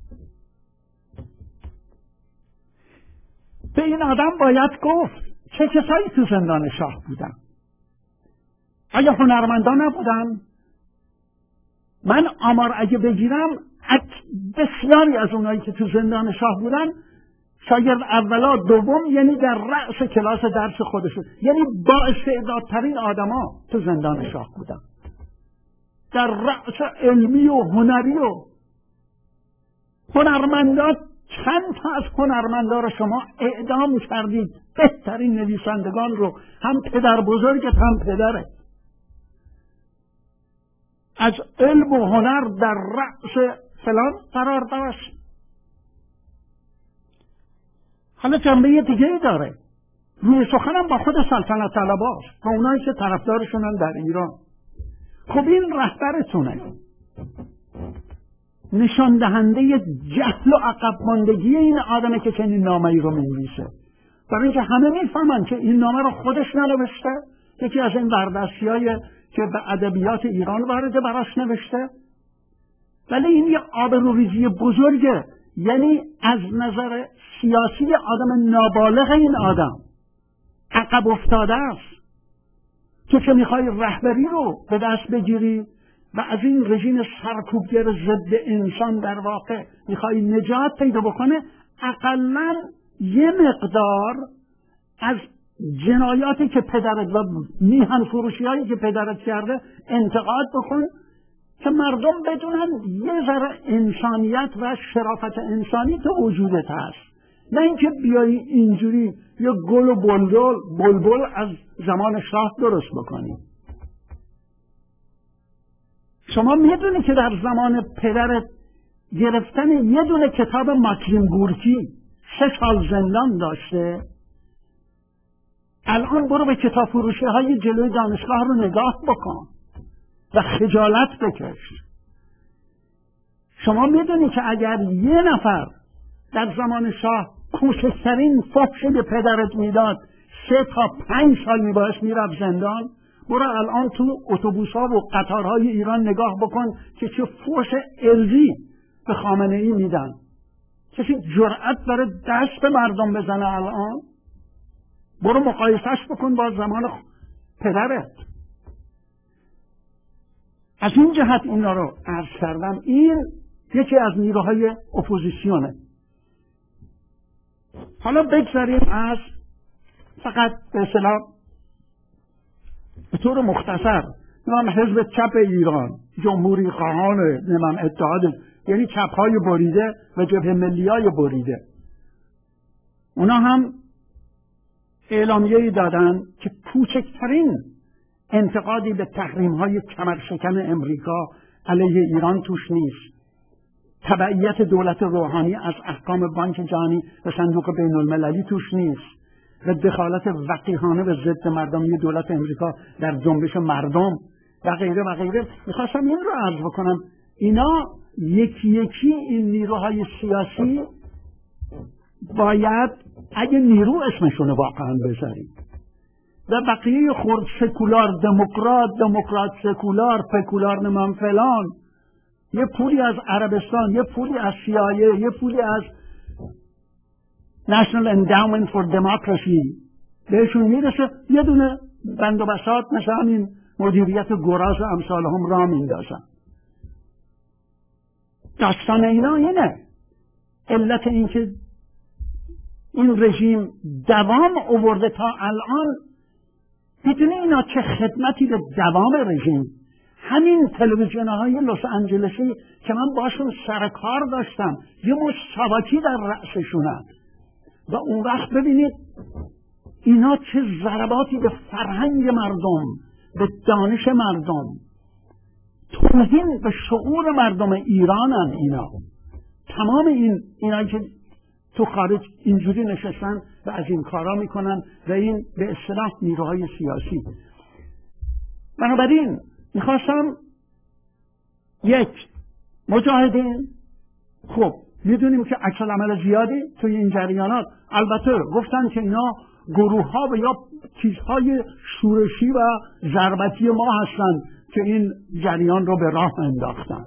به این آدم باید گفت چه کسایی تو زندان شاه بودن؟ آیا هنرمندان نبودن؟ من آمار اگه بگیرم بسیاری از اونایی که تو زندان شاه بودن شاگرد اولا دوم، یعنی در رأس کلاس درس خودشون، یعنی با استعدادترین آدما تو زندان شاه بودن، در رأس علمی و هنری و هنرمندان. چند تا از هنرمندان رو شما اعدام کردید، بهترین نویسندگان رو، هم پدر بزرگت هم پدرت. از علم و هنر در رأس فلان قرار داشت. حالا جنبه دیگه داره، روی سخنم با خود سلطنت طلباست و اونایی که طرفدارشونن در ایران. خب این رهبرتونه، نشان دهنده جهل و عقب ماندگی این آدمه که چنین نامه‌ای رو می‌نویسه. برای اینکه همه میفهمن که این نامه رو خودش ننوشته، یکی از این بردستیای که به ادبیات ایران وارد براش نوشته، ولی این یه آبروریزی بزرگه. یعنی از نظر سیاسی آدم نابالغ، این آدم عقب افتاده است. تو که میخوای رهبری رو به دست بگیری و از این رژیم سرکوبگر ضد انسان در واقع میخوای نجات پیدا بکنه، اقلاً یه مقدار از جنایاتی که پدرت و میهن فروشی هایی که پدرت کرده انتقاد بکن که مردم بدونن یه ذره انسانیت و شرافت انسانی تو وجودت هست، نه اینکه بیایی اینجوری یه گل و بلبل بلبل از زمان شاه درست بکنی. شما میدونی که در زمان پدرت گرفتن یه دونه کتاب ماکسیم گورکی سه سال زندان داشته. الان برو به کتاب فروشی های جلوی دانشگاه رو نگاه بکن و خجالت بکش. شما میدونی که اگر یه نفر در زمان شاه کوچکترین فحشی به پدرت میداد سه تا پنج سال میبایست میرفت زندان؟ برو الان تو اتوبوس‌ها و قطارهای ایران نگاه بکن که چه فحش ارضی به خامنه‌ای میدن. کسی جرأت داره دست به مردم بزنه الان؟ برو مقایسهش بکن با زمان پدرت. از این جهت اینا رو عرض کردم. این یکی از نیروهای اپوزیسیونه. حالا بگذاریم از فقط به اصطلاح به طور مختصر نام حزب چپ ایران، جمهوری خواهان، نمام اتحاد، یعنی چپ‌های بریده و جبهه ملی‌های بریده، اونا هم اعلامیه‌ای دادن که کوچکترین انتقادی به تحریم‌های کمرشکن امریکا علیه ایران توش نیست. تبعیت دولت روحانی از احکام بانک جهانی و صندوق بین المللی توش نیست. و دخالت وقیحانه به ضد مردمی دولت امریکا در جنبش مردم و غیره و غیره. میخواستم این رو عرض بکنم، اینا یکی یکی این نیروهای سیاسی باید اگه نیرو اسمشونه واقعا بذارید و بقیه خورد سکولار، دموکرات، دموکرات سکولار، پکولار نمان فلان، یه پولی از عربستان، یه پولی از سیایه، یه پولی از National Endowment for Democracy بهشون میرسه، یه دونه بند و بساط مثل همین مدیریت گراز امثال هم را میندازن. داستان اینا اینه. علت این که این رژیم دوام آورده تا الان، میدونی اینا چه خدمتی به دوام رژیم، همین تلویزیون های لس آنجلسی که من باشون سر کار داشتم یه مش ساواکی در رأسشونن و اون وقت ببینید اینا چه ضرباتی به فرهنگ مردم، به دانش مردم، توهین به شعور مردم ایرانن. اینا تمام این اینا که تو خارج اینجوری نشستن و از این کارا میکنن و این به اصطلاح نیروهای سیاسی. بنابراین میخواستم یک مجاهدین، خب میدونیم که عکس العمل زیادی توی این جریانات، البته گفتن که اینا گروه ها و یا چیزهای شورشی و ضربتی ما هستن که این جریان رو به راه انداختن.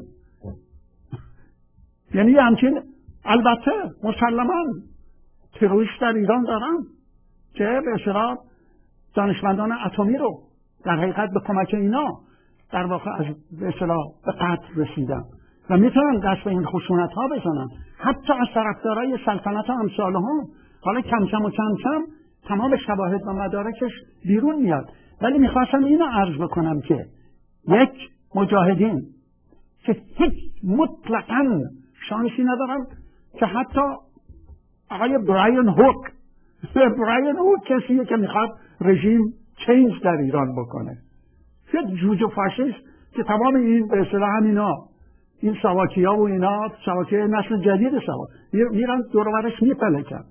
یعنی همچین البته مسلماً تروریست در ایران دارن که به اصطلاح دانشمندان اتمی رو در حقیقت به کمک اینا در واقع از به اصطلاح به قتل رسیدن و میتونن دست به این خشونت ها بزنن، حتی از طرفدارای سلطنت امثال هم. حالا کم کم و کم کم تمام شواهد و مدارکش بیرون میاد، ولی میخواستم اینو عرض بکنم که یک مجاهدین که هیچ مطلقاً شانسی ندارن که حتی آقای براین هوک براین هوک کسیه که میخواد رژیم چینج در ایران بکنه، یک جوجه فاشیست که تمام این به اصطلاح همینا این ساواکی ها و اینا ساواکی نسل جدید ساواک میرن دورورش میپلکن.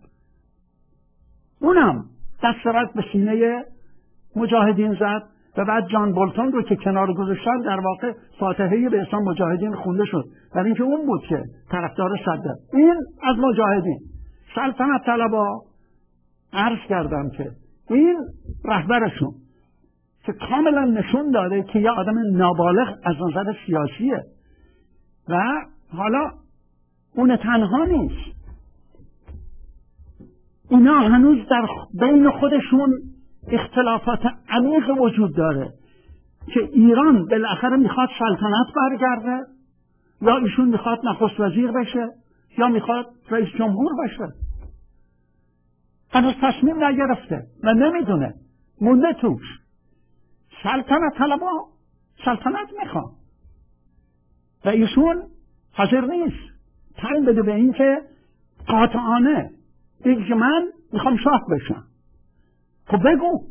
اونم دست رد به سینه مجاهدین زد و بعد جان بولتون رو که کنار گذاشتن در واقع فاتحه به اسم مجاهدین خونده شد، برای اینکه اون بود که طرفدار صدر. این از مجاهدین. سلطنت طلبا عرض کردم که این رهبرشون که کاملا نشون داده که یه آدم نابالغ از نظر سیاسیه و حالا اون تنها نیست، اینا هنوز در بین خودشون اختلافات عمیق وجود داره که ایران بالاخره میخواد سلطنت برگرده یا ایشون میخواد نخست وزیر بشه یا میخواد رئیس جمهور بشه. هنوز تصمیم نگرفته و نمیدونه، مونده توش. سلطنت طلبا سلطنت میخواد و ایشون حاضر نیست تن بده به این که قاطعانه بگه که من میخوام شاه بشم. خب بگو.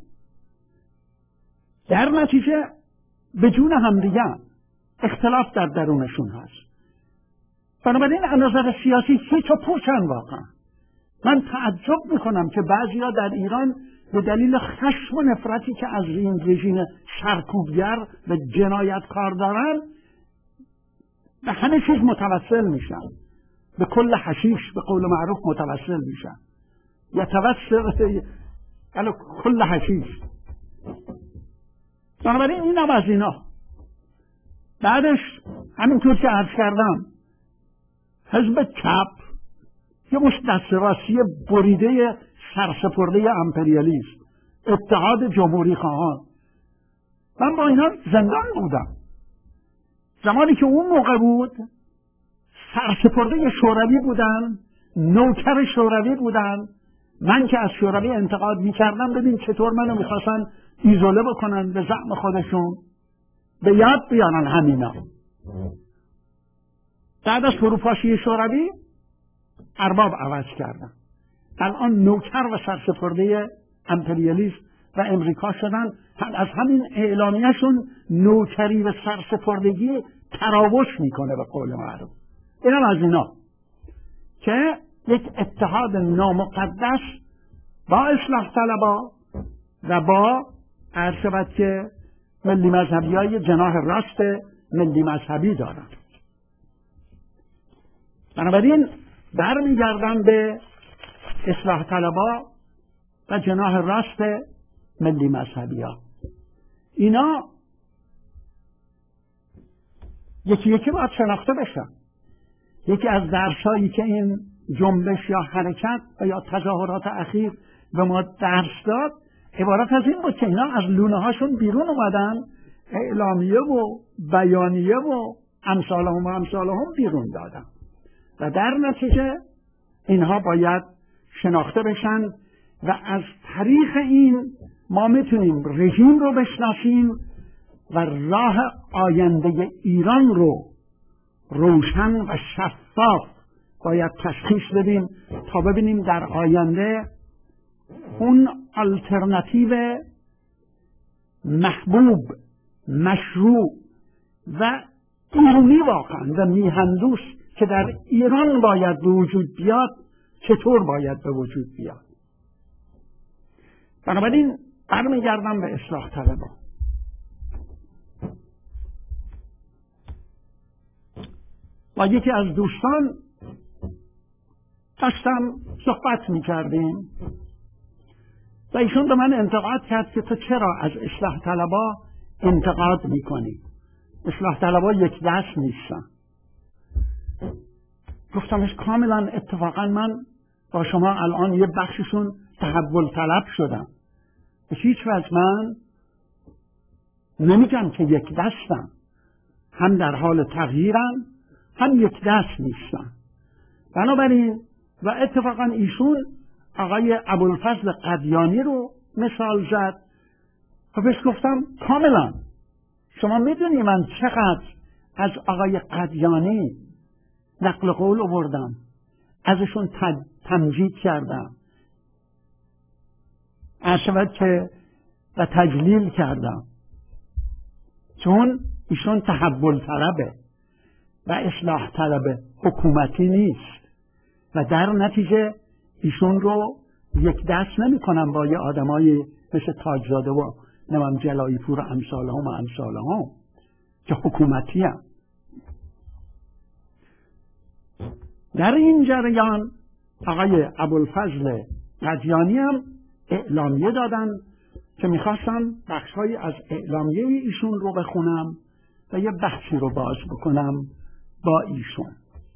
در نتیجه به جون همدیگه اختلاف در درونشون هست. بنابراین از نظر سیاسی هیچ و پوچن واقعا. من تعجب میکنم که بعضیا در ایران به دلیل خشم و نفرتی که از این رژیم سرکوبگر و جنایتکار دارن به همه چیز متوسل میشن، به کل حشیش به قول معروف متوسل میشن، یتوسل الو کل حشیش. بنابراین این هم از اینا. بعدش همینطور که عرض کردم حزب چپ یه مش دست راستی بریده سرسپرده امپریالیست، اتحاد جمهوری خواهان. من با اینا زندان بودم زمانی که اون موقع بود، سرسپرده شوروی بودن، نوکر شوروی بودن. من که از شوروی انتقاد میکردم، ببین چطور منو میخواستن ایزوله بکنن به زعم خودشون، به یاد بیارن همینا. بعد از فروپاشی شوروی ارباب عوض کردن، الان نوکر و سرسپرده امپریالیست و امریکا شدن. از همین اعلامیهشون نوکری و سرسپردگی تراوش میکنه به قول معروف. اینم از اینا که یک اتحاد نامقدس با اصلاح طلبا و با عرض شود که ملی مذهبی های جناح راست ملی مذهبی دارن. بنابراین برمیگردم به اصلاح طلبا و جناح راست ملی مذهبی ها. اینا یکی یکی باید شناخته بشن. یکی از درسایی که این جنبش یا حرکت و یا تظاهرات اخیر به ما درس داد عبارت از این بود که اینا از لونه هاشون بیرون اومدن، اعلامیه و بیانیه و امثالهم و امثالهم بیرون دادن و در نتیجه اینها باید شناخته بشن و از طریق این ما میتونیم رژیم رو بشناسیم و راه آینده ایران رو روشن و شفاف باید تشخیص بدیم تا ببینیم در آینده اون آلترناتیو محبوب، مشروع و ایرانی واقعا و میهندوست که در ایران باید به وجود بیاد چطور باید به وجود بیاد. بنابراین برمیگردم به اصلاح طلبا. با یکی از دوستان داشتم صحبت میکردیم و ایشون به من انتقاد کرد که تو چرا از اصلاح طلبا انتقاد میکنی؟ اصلاح طلبا یک دست نیستن. گفتمش کاملا اتفاقا من با شما الان یه بخششون تحول طلب شدم. به هیچ وجه من نمیگم که یک دستم، هم در حال تغییرم هم یک دست نیستم. بنابراین و اتفاقا ایشون آقای ابوالفضل قدیانی رو مثال زد و بهش گفتم کاملا شما میدونی من چقدر از آقای قدیانی نقل قول آوردم، ازشون تمجید کردم، عشوت که و تجلیل کردم، چون ایشون تحول طلبه و اصلاح طلبه، حکومتی نیست و در نتیجه ایشون رو یک دست نمی کنم با یه آدمای مثل تاجزاده و نمیم جلایی پور و امثال هم و امثال هم که حکومتی هم. در این جریان آقای ابوالفضل قدیانی هم اعلامیه دادن که میخواستم بخشهایی از اعلامیه ایشون رو بخونم و یه بحثی رو باز بکنم با ایشون.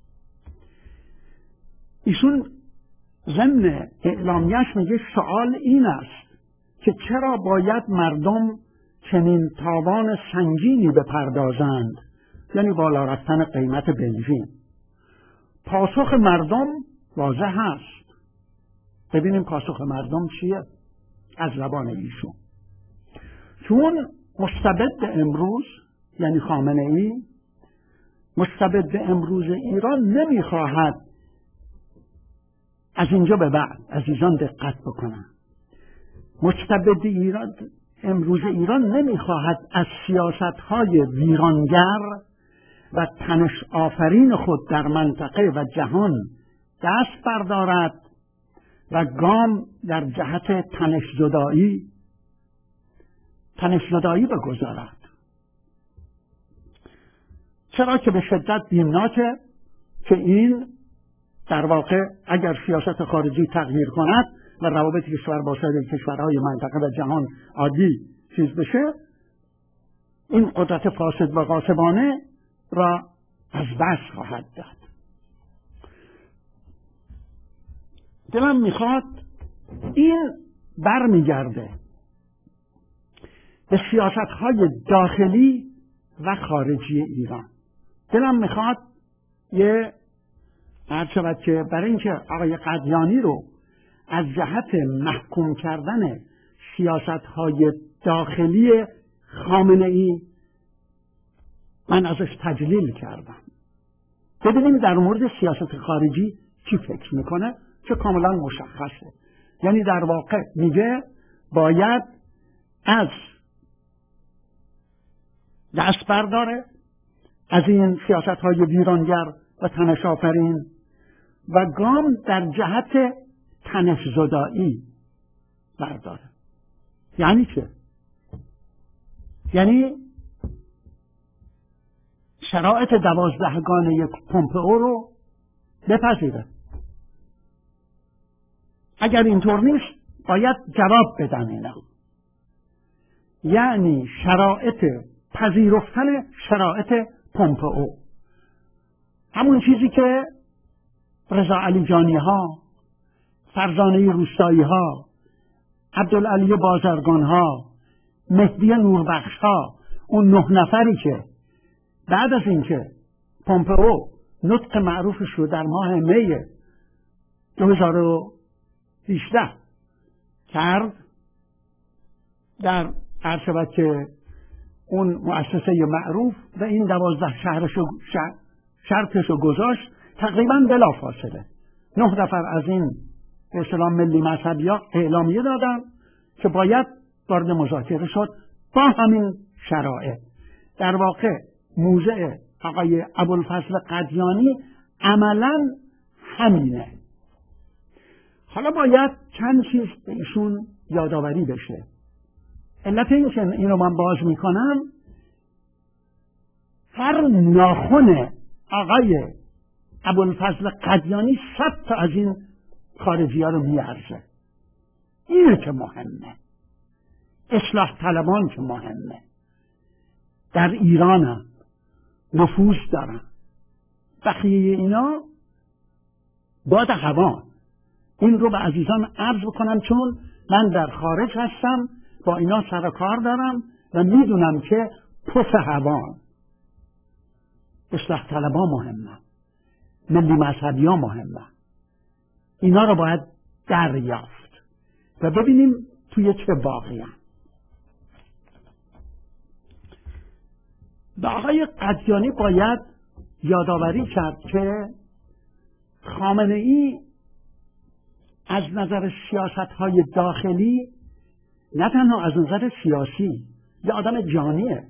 ایشون ضمن اعلامیه‌اش میگه سوال این است که چرا باید مردم چنین تاوان سنگینی بپردازند، یعنی بالا رفتن قیمت بنزین. پاسخ مردم واضح هست. ببینیم پاسخ مردم چیه از زبان ایشون. چون مستبد امروز یعنی خامنه ای، مستبد امروز ایران نمیخواهد، از اینجا به بعد عزیزان دقت بکنن، مستبد ایران امروز ایران نمیخواهد از سیاست‌های ویرانگر و تنش آفرین خود در منطقه و جهان دست بردارد و گام در جهت تنش زدایی تنش زدایی بگذارد. چرا که به شدت بیمناکه که این در واقع اگر سیاست خارجی تغییر کند و روابط کشور با سایر کشورهای منطقه و جهان عادی چیز بشه، این قدرت فاسد و غاصبانه را از دست خواهد داد. دلم میخواد این برمیگرده به سیاست‌های داخلی و خارجی ایران. دلم میخواد یه عرض شود که برای اینکه آقای قدیانی رو از جهت محکوم کردن سیاست‌های داخلی خامنه‌ای من ازش تجلیل کردم، ببینیم در مورد سیاست خارجی چی فکر میکنه که کاملا مشخصه. یعنی در واقع میگه باید از دست برداره از این سیاست‌های ویرانگر و تنش آفرین و گام در جهت تنش زدایی برداره. یعنی چه؟ یعنی شرایط دوازدهگانه پومپئو رو بپذیره. اگر اینطور نیست باید جواب بدن اینا. یعنی شرایط پذیرفتن شرایط پومپئو، همون چیزی که رضا علی جانی ها، فرزانه روستایی ها، عبدالعلی بازرگان ها، مهدی نوربخش ها، اون نه نفری که بعد از اینکه پومپئو نطق معروفش رو در ماه می دو هزار و هجده کرد، در عرض شود که اون مؤسسه معروف و این دوازده شهرش شرطش رو گذاشت، تقریبا بلا فاصله نه نفر از این به اصطلاح ملی مذهبی ها اعلامیه دادن که باید وارد مذاکره شد با همین شرایط. در واقع موضع آقای ابوالفضل قدیانی عملا همینه. حالا باید چند چیز به ایشون یادآوری بشه. علت این که اینو من باز میکنم، هر ناخن آقای ابوالفضل قدیانی صد تا از این خارجی ها رو میارزه. اینه که مهمه. اصلاح طلبان که مهمه. در ایران هم نفوذ دارن. بقیه اینا باد هوان. این رو به عزیزان عرض بکنم چون من در خارج هستم، با اینا سر کار دارم و میدونم که پف هوان. اصلاح طلبان مهمه، ملی مذهبی ها مهمه. اینا رو باید دریافت و ببینیم توی چه باقی هم. به آقای قدیانی باید یادآوری کرد که خامنه ای از نظر سیاست های داخلی، نه تنها از نظر سیاسی، یه آدم جانیه.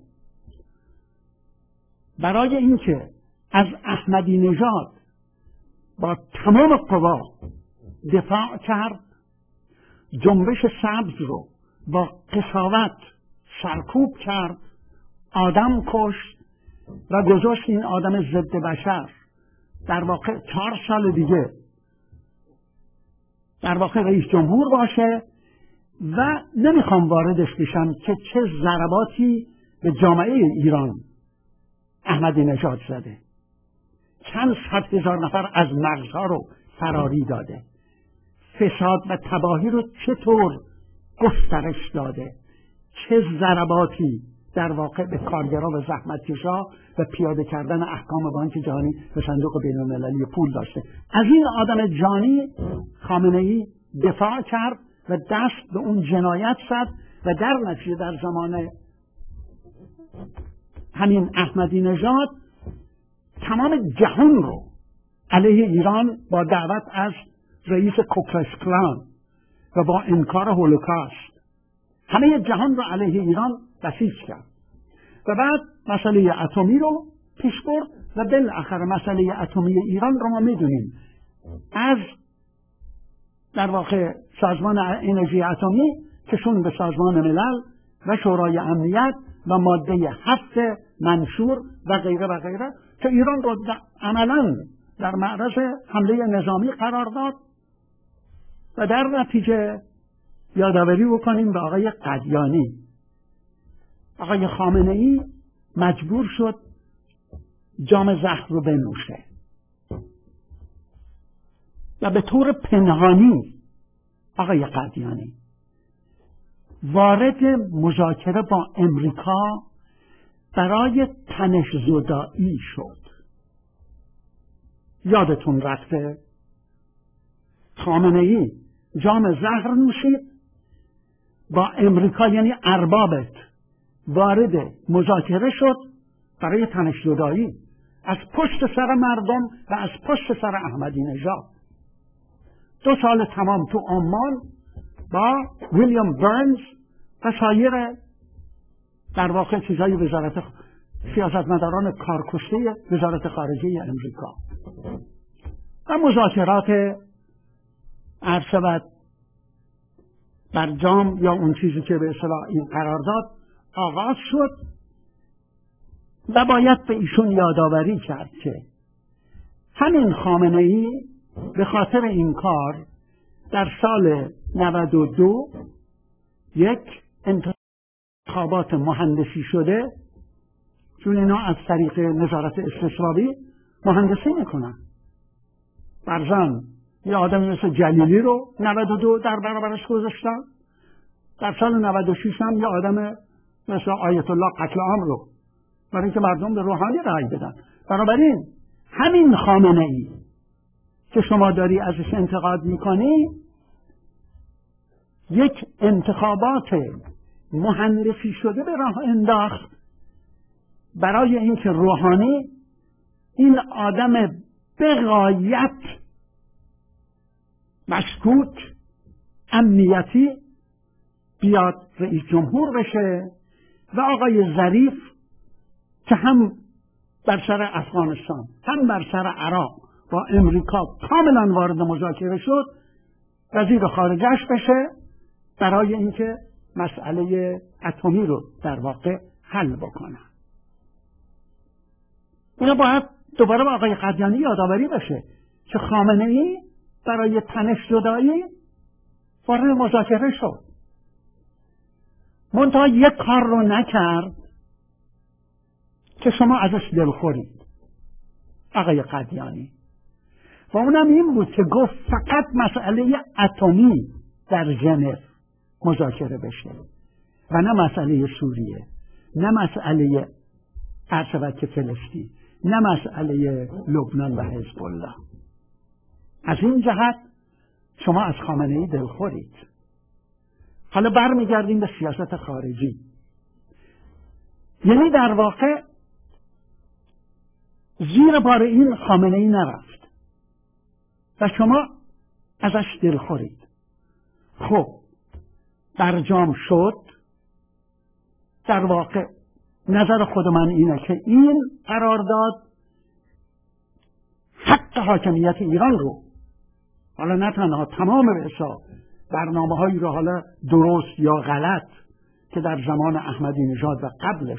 برای اینکه از احمدی نژاد با تمام قوا دفاع کرد، جنبش سبز رو با قساوت سرکوب کرد، آدم کشت و گذاشت این آدم ضد بشر در واقع چهار سال دیگه در واقع رئیس جمهور باشه. و نمیخوام واردش بشم که چه ضرباتی به جامعه ایران احمدی نژاد زده، چند صد هزار نفر از مغزها رو فراری داده، فساد و تباهی رو چطور گسترش داده، چه ضرباتی در واقع به کارگرها و زحمتکشا و پیاده کردن احکام بانک جهانی و صندوق بین‌المللی پول داشته. از این آدم جانی خامنه ای دفاع کرد و دست به اون جنایت زد و در نتیجه در زمان همین احمدی نژاد تمام جهان رو علیه ایران با دعوت از رئیس کوکلکس کلان و با انکار هولوکاست همه جهان رو علیه ایران بسیج کرد و بعد مسئله اتمی رو پیش برد و بالاخره مسئله اتمی ایران رو ما میدونیم از در واقع سازمان انرژی اتمی کشون به سازمان ملل و شورای امنیت و ماده هفت منشور و غیره و غیره که ایران رو عملاً در معرض حمله نظامی قرار داد و در نتیجه یادآوری بکنیم به آقای قدیانی. آقای خامنه ای مجبور شد جام زهر رو بنوشه و به طور پنهانی آقای قدیانی وارد مذاکره با امریکا برای تنش زدایی شد. یادتون رفته خامنه ای جام زهر نوشید، با امریکا یعنی اربابت وارد مذاکره شد برای تنش زدایی از پشت سر مردم و از پشت سر احمدی نژاد. دو سال تمام تو عمان با ویلیام برنز و سایر در واقع چیزای وزارت سیاستمداران کارکشته وزارت خارجه امریکا و مذاکرات عرض شود برجام یا اون چیزی که به اصطلاح این قرارداد آغاز شد و باید به ایشون یادآوری کرد که همین خامنه‌ای به خاطر این کار در سال نود و دو یک انتخابات مهندسی شده، چون اینا از طریق نظارت استصوابی مهندسی میکنن. برزن یه آدمی مثل جلیلی رو نود و دو در برابرش گذاشتن، در سال نود و شش هم یه آدم مثل آیت الله قتل عام رو، برای اینکه مردم به روحانی رأی بدن. بنابراین همین خامنه‌ای که شما داری ازش انتقاد میکنی یک انتخابات مهندسی شده به راه انداخت برای اینکه روحانی این آدم به غایت مشکوک امنیتی بیاد رئیس جمهور بشه و آقای ظریف که هم بر سر افغانستان هم بر سر عراق با امریکا کاملا وارد مذاکره شد وزیر خارجه‌اش بشه برای اینکه مسئله اتمی رو در واقع حل بکنه. اینا باید دوباره با آقای قدیانی یادآوری بشه که خامنه‌ای برای تنش زدایی وارد مذاکره شد، منتها یک کار رو نکرد که شما ازش دلخورید، آقای قدیانی، و اونم این بود که گفت فقط مسئله اتمی در ژنو مذاکره بشه و نه مسئله سوریه، نه مسئله عرض فلسطین، نه مسئله لبنان و حزب الله. از این جهت شما از خامنه‌ای دلخورید. حالا برمیگردیم به سیاست خارجی. یعنی در واقع زیر بار این خامنه‌ای نرفت و شما ازش دلخورید. خب برجام شد. در واقع نظر خود من اینه که این قرارداد حق حاکمیت ایران رو، حالا نه تنها تمام به حساب برنامه هایی رو حالا درست یا غلط که در زمان احمدی نژاد و قبلش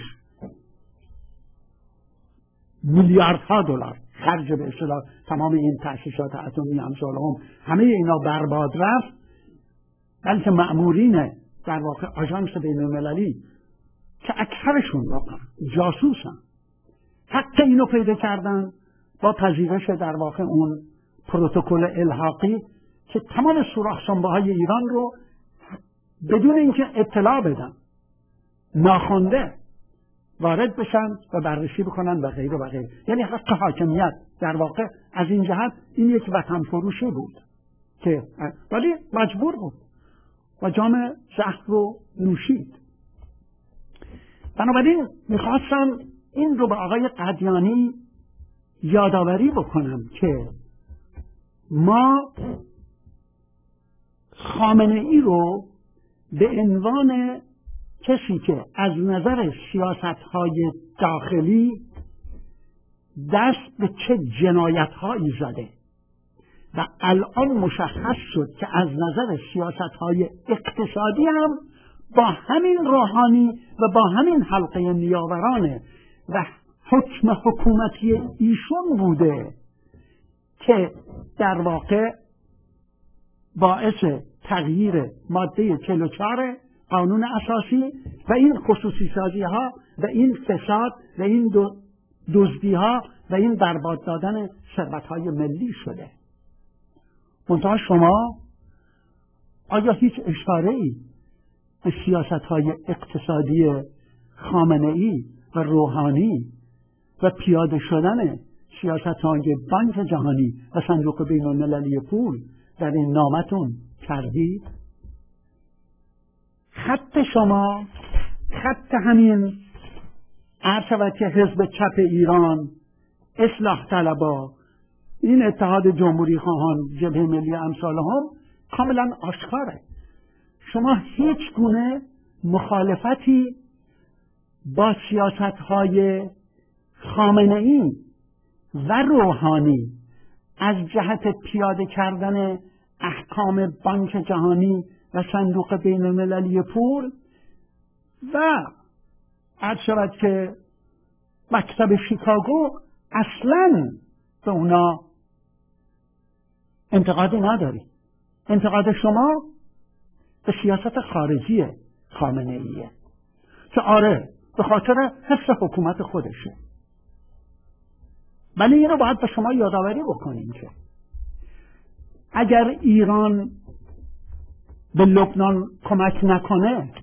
میلیاردها دلار خرج به اصطلاح تمام این تأسیسات اتمی امثال هم همه اینا برباد رفت، بلکه مأمورین در واقع آژانس بین المللی که اکثرشون واقعا جاسوسن حق اینو پیدا کردن با پذیرش در واقع اون پروتکل الحاقی که تمام سوراخ سنبه‌های ایران رو بدون اینکه اطلاع بدن ناخوانده وارد بشن و بررسی بکنن و غیره و غیره. یعنی حق حاکمیت در واقع از این جهت این یک وطن فروشی بود که ولی مجبور بود و جام زهر رو نوشید. بنابراین میخواستم این رو به آقای قدیانی یادآوری بکنم که ما خامنه‌ای رو به عنوان کسی که از نظر سیاست‌های داخلی دست به چه جنایت‌هایی زده و الان مشخص شد که از نظر سیاست‌های اقتصادی هم با همین روحانی و با همین حلقه نیاوران و حکم حکومتی ایشون بوده که در واقع باعث تغییر ماده چهل و چهار قانون اساسی و این خصوصی سازی ها و این فساد و این دزدی ها و این برباد دادن ثروت های ملی شده. منتها شما آیا هیچ اشاره ای به سیاست های اقتصادی خامنه‌ای و روحانی و پیاده شدن سیاست های بانک جهانی و صندوق بین المللی پول در این نامتون کردید؟ خط شما، خط همین عرض که حزب چپ ایران، اصلاح طلبا، این اتحاد جمهوری خواهان، جبهه ملی امثال هم کاملا آشکاره. شما هیچ گونه مخالفتی با سیاست های خامنه‌ای و روحانی از جهت پیاده کردن احکام بانک جهانی و صندوق بین المللی پول و عرض شود که مکتب شیکاگو اصلاً به اونا انتقادی نداری. انتقاد شما به سیاست خارجی خامنه ایه که آره به خاطر حفظ حکومت خودشه. ولی اینو باید به شما یادآوری بکنیم که اگر ایران به لبنان کمک نکنه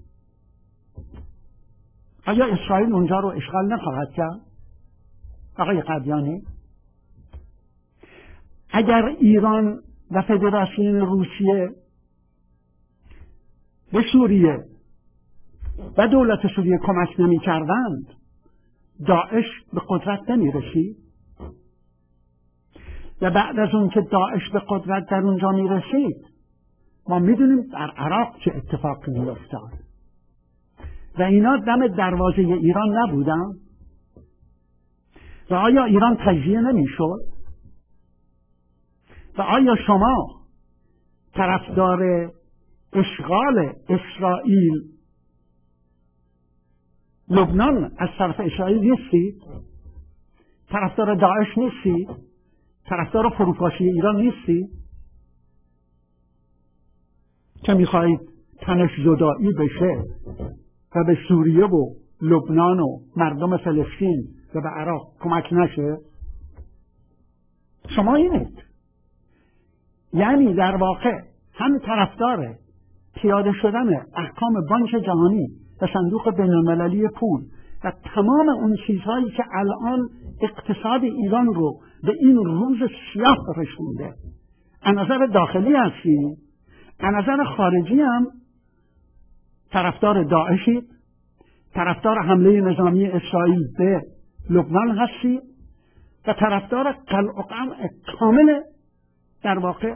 آیا اسرائیل اونجا رو اشغال نخواهد کرد؟ آقای قدیانی، اگر ایران و فدراسیون روسیه به سوریه و دولت سوریه کمک نمی کردند داعش به قدرت نمی رسید و بعد از اون که داعش به قدرت در اونجا می رسید ما می دونیم در عراق چه اتفاقی می افتاد و اینا دم دروازه ایران نبودن و آیا ایران تجزیه نمی شد؟ و آیا شما طرفدار اشغال اسرائیل لبنان از طرف اسرائیل نیستید؟ طرفدار داعش نیستید؟ طرفدار فروپاشی ایران نیستید؟ که میخواهید تنش زدایی بشه و به سوریه و لبنان و مردم فلسطین و به عراق کمک نشه؟ شما اینید. یعنی در واقع هم طرفدار پیاده شدن احکام بانک جهانی و صندوق بین المللی پول و تمام اون چیزهایی که الان اقتصاد ایران رو به این روز سیاه رسونده از نظر داخلی هستید، از نظر خارجی هم طرفدار داعشید، طرفدار حمله نظامی اسرائیل به لبنان هستید و طرفدار قلع و قمع کامل در واقع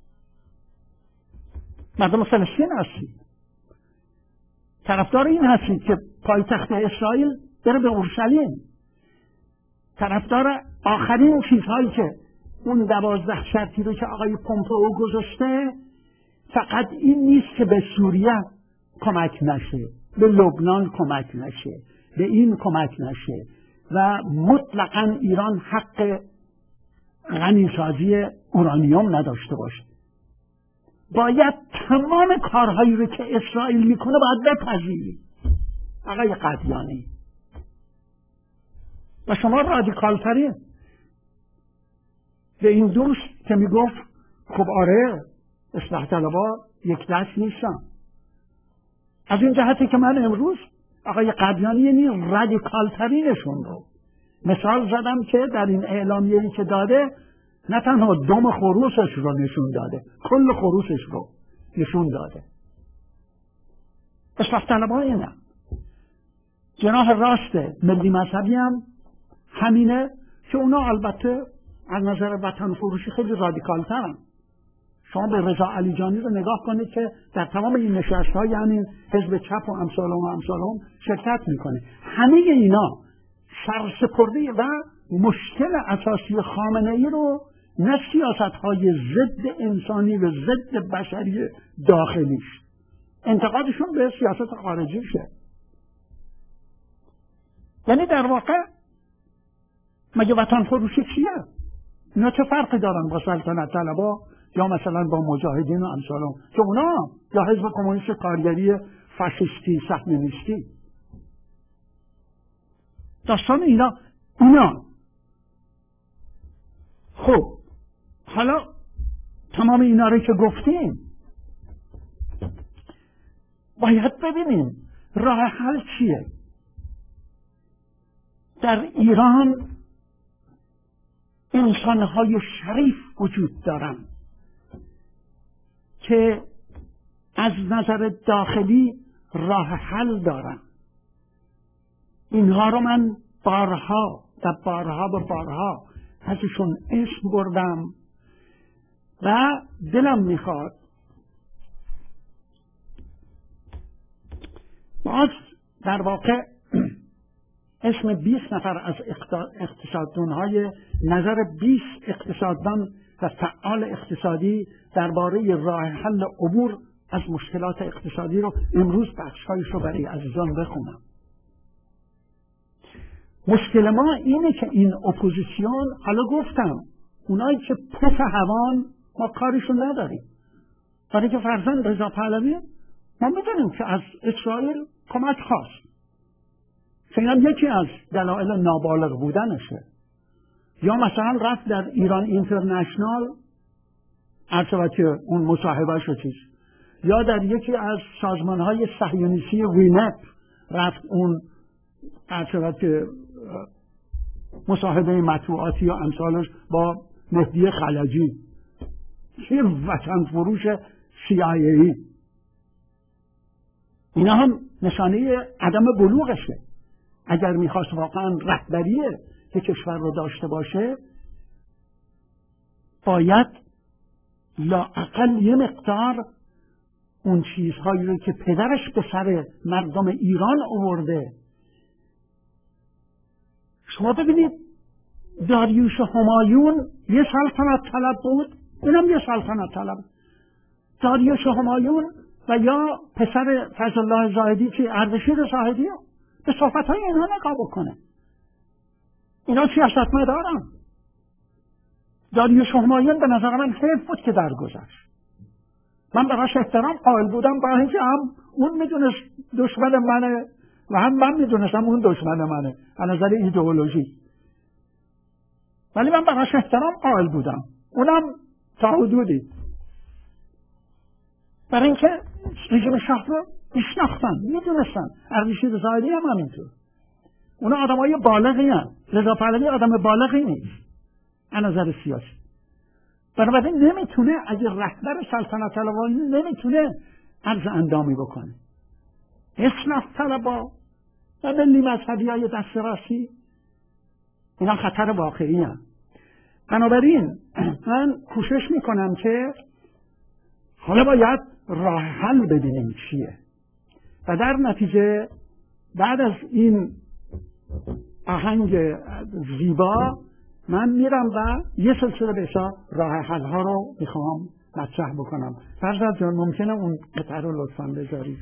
مردم فلسطین هستید. طرفدار این هستید که پایتخت اسرائیل بره به اورشلیم. طرفدار آخرین چیزهایی که اون دوازده شرطی رو که آقای پومپئو گذاشته فقط این نیست که به سوریه کمک نشه، به لبنان کمک نشه، به این کمک نشه و مطلقاً ایران حق غنیسازی اورانیوم نداشته باشه. باید تمام کارهایی رو که اسرائیل میکنه باید بپذیرید آقای قدیانی. و شما رادیکال ترین به این دوست که میگفت خب آره اصلاح طلبها یک دست نیستن، از این جهتی که من امروز آقای قدیانی یعنی رادیکال ترینشون رو مثال زدم که در این اعلامیه‌ای که داده نه تنها دم خروسش رو نشون داده، کل خروسش رو نشون داده. اصلاح طلبها اینه. جناح راست ملی مذهبی هم همینه که اونا البته از نظر وطن فروشی خیلی رادیکال ترن. شما به رضا علیجانی رو نگاه کنید که در تمام این نشست‌ها یعنی حزب چپ و امثال و امثال هم شرکت میکنه. همه اینا سرسپرده و مشکل اساسی خامنه‌ای رو نه سیاست‌های ضد انسانی و ضد بشری داخلیش، انتقادشون به سیاست خارجیشه. یعنی در واقع مگه وطن فروشی چیه؟ اینا چه فرقی دارن با سلطنت طلبها یا مثلا با مجاهدین و امثالهم که اونا یا حزب کمونیست کارگری فاشیستی صهیونیستی؟ داستان اینا اونا. خب حالا تمام اینا رو که گفتیم باید ببینیم راه حل چیه. در ایران انسانهای شریف وجود دارن که از نظر داخلی راه حل دارن. اینها رو من بارها و بارها و بارها ازشون اسم بردم و دلم میخواد باز در واقع اسم بیست نفر از اقتصاددانهای نظر بیست اقتصاددان و فعال اقتصادی درباره راه حل عبور از مشکلات اقتصادی رو امروز بخش‌هایش رو برای عزیزان بخونم. مشکل ما اینه که این اپوزیسیون، حالا گفتم اونایی که پف هوان ما کارشون نداریم، برای که فرزند رضا پهلوی ما میدونیم که از اسرائیل کمک خواست که این هم یکی از دلایل نابالغ بودنشه. یا مثلا رفت در ایران اینترنشنال عرض که اون مصاحبه شو چیز، یا در یکی از سازمانهای صهیونیستی وینپ رفت اون عرض که مصاحبه مطبوعاتی یا امثالش با مهدی خلجی، یه وطن فروش سی آی ای. اینا هم نشانه عدم بلوغشه. اگر میخواست واقعا رهبری که کشور رو داشته باشه باید لااقل یه مقدار اون چیزهایی رو که پدرش به سر مردم ایران آورده. شما ببینید داریوش همایون یه سلطنت طلب بود، اینم یه سلطنت طلب. داریوش همایون و یا پسر فضل الله زاهدی که اردشیر زاهدی ها به صحبت‌های اینها نگاه بکنه. اینا سیاستمدارن. داریوش همایون به نظر من حیف بود که درگذشت. من براش احترام قائل بودم، با اینکه هم اون میدونست دشمن منه و هم من میدونستم اون دشمن منه از نظر ایدئولوژی، ولی من براش احترام قائل بودم، اونم تا حدودی، برای اینکه رژیم شاه رو میشناختن، میدونستن. اردشیر زاهدی هم همینطور. اونا آدمای بالغی هستن. رضا پهلوی آدم بالغی نیست از نظر سیاسی. بنابراین نمیتونه، اگه رهبر سلطنت طلبانی نمیتونه عرض اندامی بکنه. اصلاح طلبا و ملی مذهبی های دست راستی اینا خطر واقعی هستن. بنابراین من کوشش میکنم که حالا باید راه حل ببینیم چیه و در نتیجه بعد از این آهنگ زیبا من میرم و یه سلسله بسا راه حل ها رو میخوام مطرح بکنم. فرزاد جان ممکنه اون قطعه رو لطفاً بذاری؟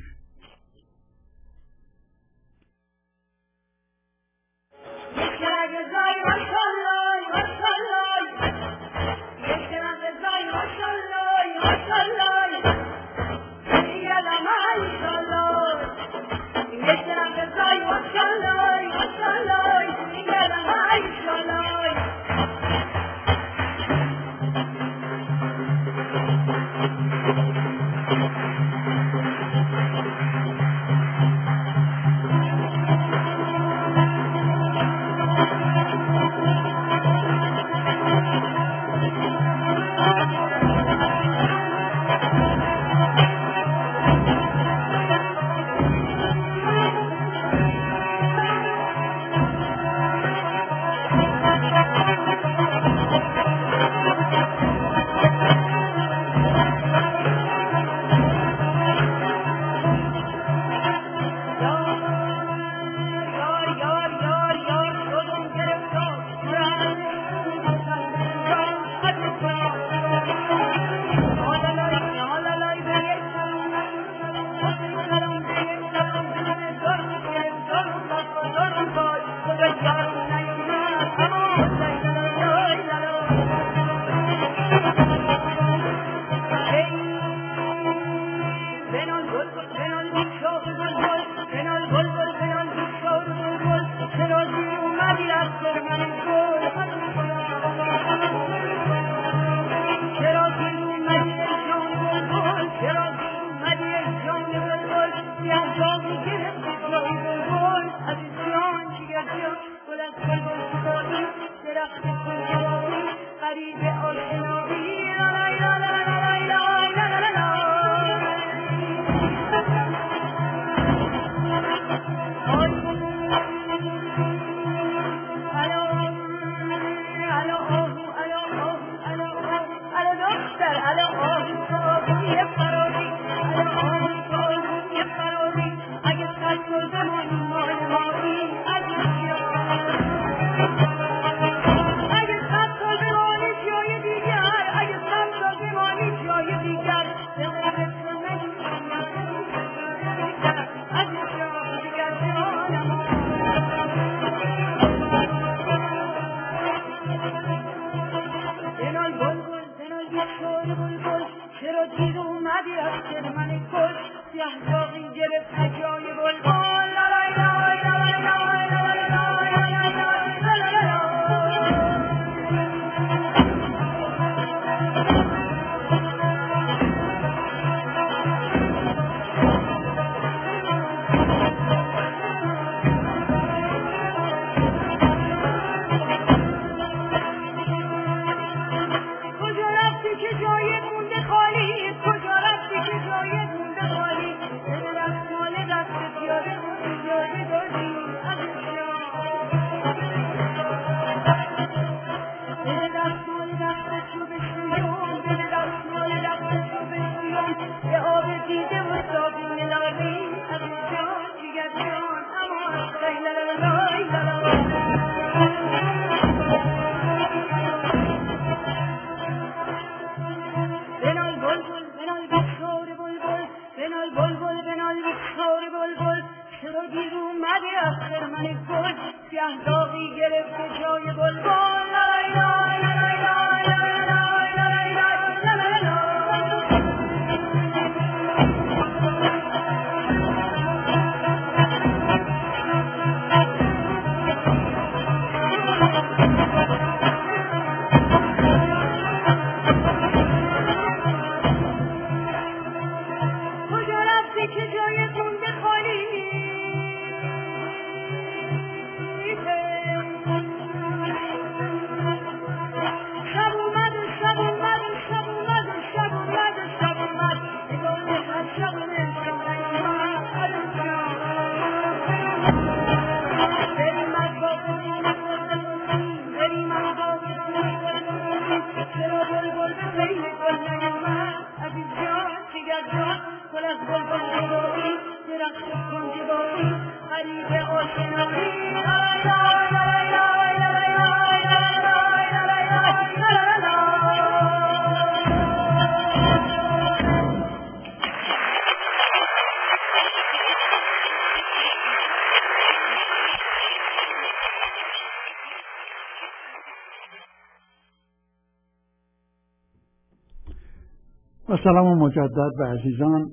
با سلام مجدد به عزیزان.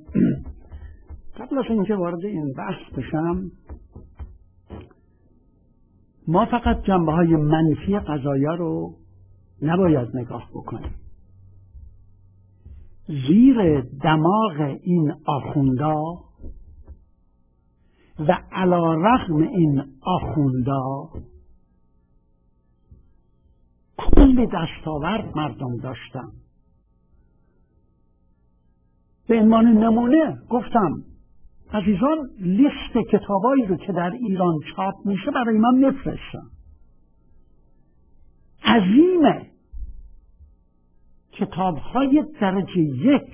قبل از اینکه وارد این بحث بشم، ما فقط جنبه های منفی قضایا رو نباید نگاه بکنیم. زیر دماغ این آخوندا و علی رغم این آخوندا کلی دستاورد مردم داشتن. به عنوان نمونه گفتم عزیزان لیست کتابایی رو که در ایران چاپ میشه برای من میفرستن. عظیمه. کتابهای درجه یک،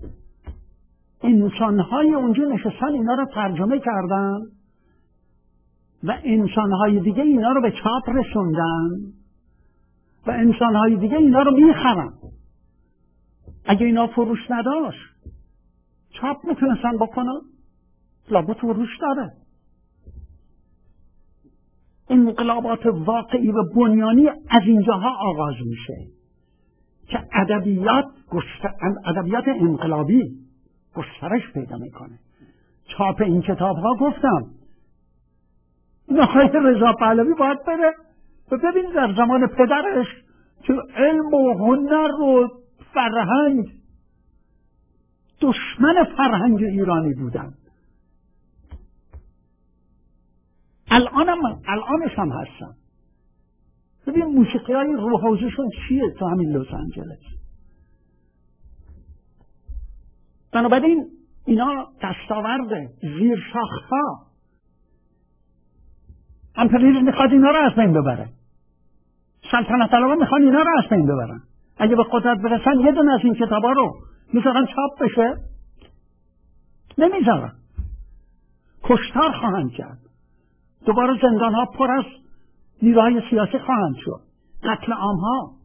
انسانهای اونجا نشستن اینا رو ترجمه کردن و انسانهای دیگه اینا رو به چاپ رسوندن و انسانهای دیگه اینا رو میخرن. اگه اینا فروش نداشت چاپ میتونستن بکنن؟ لابد فروش داره. انقلابات واقعی و بنیانی از اینجاها آغاز میشه که ادبیات ادبیات انقلابی گسترش پیدا میکنه. چاپ این کتاب ها گفتم آقای رضا پهلوی باید بره و ببینید در زمان پدرش که علم و هنر و فرهنگ دشمن فرهنگ ایرانی بودن. الانم الانش هم هستن. ببین موسیقی های روحوزشون چیه تو همین لس آنجلس. بنابراین اینا دستاورده، زیر شاخها. امپریالیسم میخواد اینا رو از بین ببره. سلطنت طلبا میخوان اینا رو از بین ببرن. اگه به قدرت برسن یه دونه از این کتابا رو میذارن چاپ بشه؟ نمیذارن. کشتار خواهند کرد. دوباره زندان ها پر از نیروهای سیاسی خواهند شد. قتل عام ها.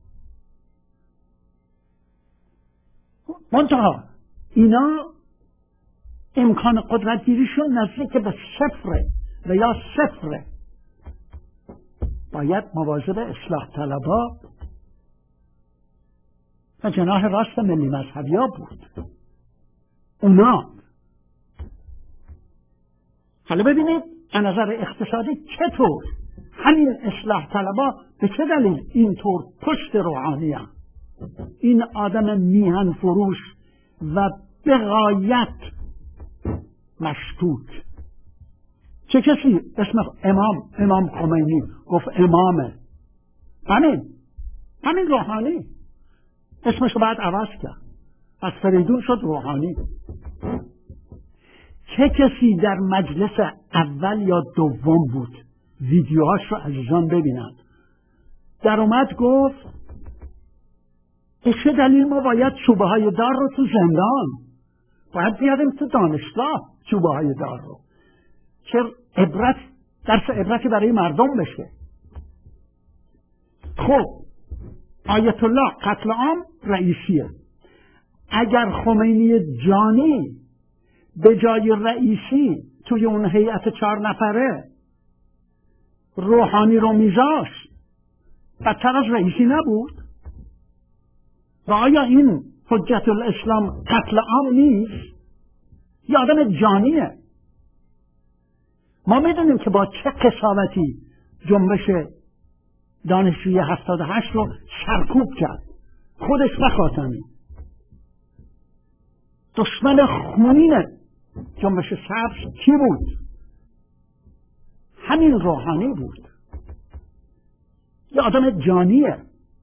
منتها اینا امکان قدرت گیریشون نزدیک به صفره و یا صفره. باید مواظب اصلاح طلبا و جناح راست ملی مذهبی ها بود. اونا حالا ببینید از نظر اقتصادی چطور همین اصلاح طلبا به چه دلیل اینطور پشت روحانی هم. این آدم میهن فروش و به غایت مشکوک. چه کسی اسم امام امام خمینی گفت امامه، همین همین روحانی اسمش رو باید عوض کرد، از فریدون شد روحانی. چه کسی در مجلس اول یا دوم بود؟ ویدیوهاش رو عزیزان ببینند. در اومد گفت به چه دلیل ما باید چوبه های دار رو تو زندان، باید بیاریم تو دانشگاه چوبه های دار رو، چه عبرت درس عبرتی برای مردم بشه. خب آیت الله قتل عام رئیسیه. اگر خمینی جانی به جای رئیسی توی اون هیئت چهار نفره روحانی رو میذاشت، بدتر از رئیسی نبود؟ و آیا این حجت الاسلام قتل عام نیست؟ یه آدم جانیه. ما میدونیم که با چه قساوتی جنبش دانشجوی هفتاد و هشت رو سرکوب کرد. خودش و خاتمی دشمن خونین جنبش سبز کی بود؟ همین روحانی بود. یه آدم جانیه،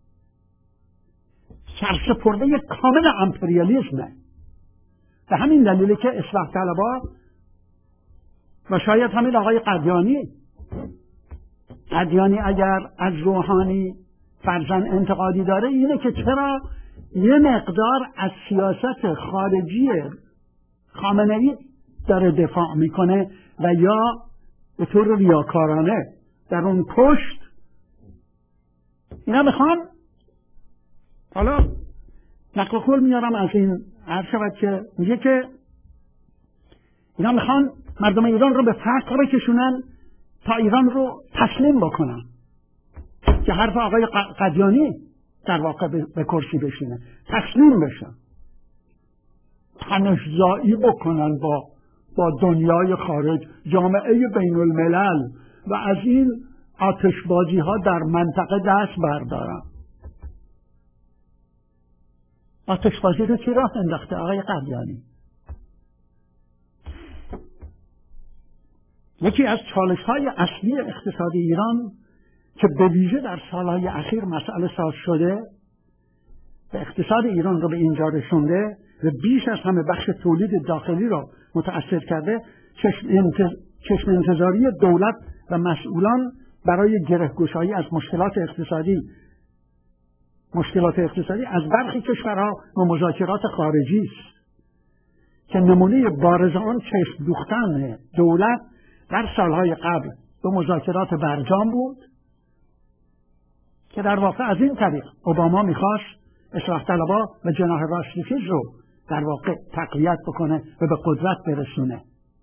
سرسپرده یک کامل امپریالیسمه. به همین دلیله که اصلاح طلبها و شاید همین آقای قدیانی قدیانی اگر از روحانی فرزن انتقادی داره اینه که چرا یه مقدار از سیاست خارجی خامنه‌ای داره دفاع میکنه و یا به طور ریاکارانه در اون پشت اینا میخوان. حالا نقل قول میارم از این عرض شود که میگه که اینا میخوان مردم ایران رو به فقر بکشونن تا ایران رو تسلیم بکنن، که حرف آقای قدیانی در واقع به کرسی بشینه، تسلیم بشن، تنش‌زایی بکنن با با دنیای خارج، جامعه بین الملل و از این آتشبازی ها در منطقه دست بردارن. آتشبازی رو کی راه انداخته؟ آقای قدیانی. یکی از چالش های اصلی اقتصادی ایران که به ویژه در سالهای اخیر مسئله ساز شده و اقتصاد ایران رو به اینجا رسونده و بیش از همه بخش تولید داخلی رو متأثر کرده، چشم, انتظ... چشم انتظاری دولت و مسئولان برای گره‌گشایی از مشکلات اقتصادی مشکلات اقتصادی از برخی کشورها و مذاکرات خارجی است که نمونه بارز آن چشم دوختن دولت در سالهای قبل به مذاکرات برجام بود که در واقع از این طریق اوباما میخواست اصلاح طلبها و جناح راستیخیز رو در واقع تقویت بکنه و به قدرت برسونه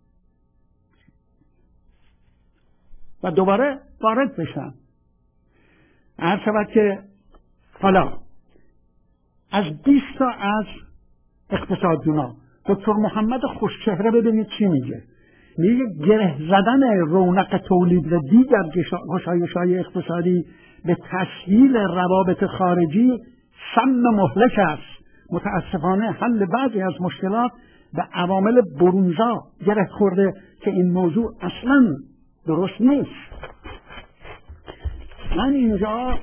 و دوباره وارد بشن. عرض شود که حالا از بیست تا از اقتصاددونا دکتر محمد خوشچهره ببینید چی میگه. میگه گره زدن رونق تولید و دیگر گشایش‌های اقتصادی به تسهیل روابط خارجی سم مهلک است. متاسفانه حل بعضی از مشکلات به عوامل برونزا گره خورده که این موضوع اصلا درست نیست. من اینجا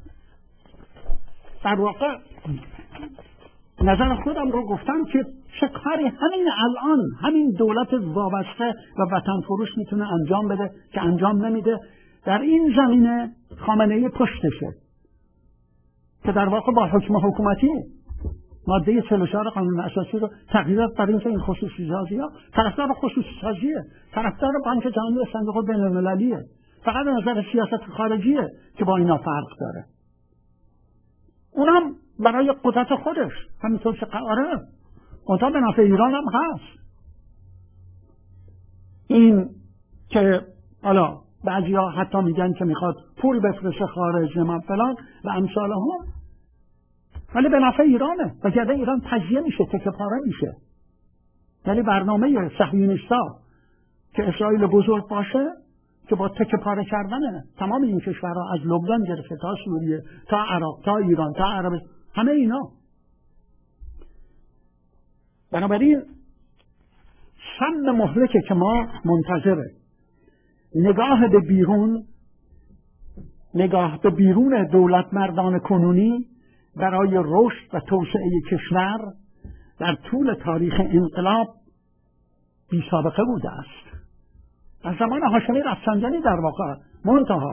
در واقع نظر خودم رو گفتم که چه کاری همین الان همین دولت وابسته و وطن فروش میتونه انجام بده که انجام نمیده. در این زمینه خامنه‌ای پشتشه که در واقع با حکم حکومتی ماده چهل و چهار قانون اساسی رو تغییرات برای اینکه این خصوصی سازی ها طرفدار خصوصی سازیه، طرفدار بانک جهانی و صندوق بین المللیه، فقط به نظر سیاست خارجیه که با اینا فرق داره. اونم برای قدرت خودش همینطور که قراره قدرت به نفع ایران هم هست. این که حالا بعضی ها حتی میگن که میخواد پول بفرسته خارج نمام فلان و امثال هم، ولی به نفع ایرانه و گرده ایران تجزیه میشه، تکه پاره میشه. یعنی برنامه صهیونیستا که اسرائیل بزرگ باشه که با تکه پاره کردن تمام این کشورها از لبنان گرفته تا سوریه تا عراق تا ایران تا عرب، همه اینا. بنابراین سم مهلکه که ما منتظره نگاه به بیرون، نگاه به بیرون دولت مردان کنونی برای رشد و توسعه کشور در طول تاریخ انقلاب بی سابقه بوده است. از زمان هاشمی رفسنجانی در واقع منتها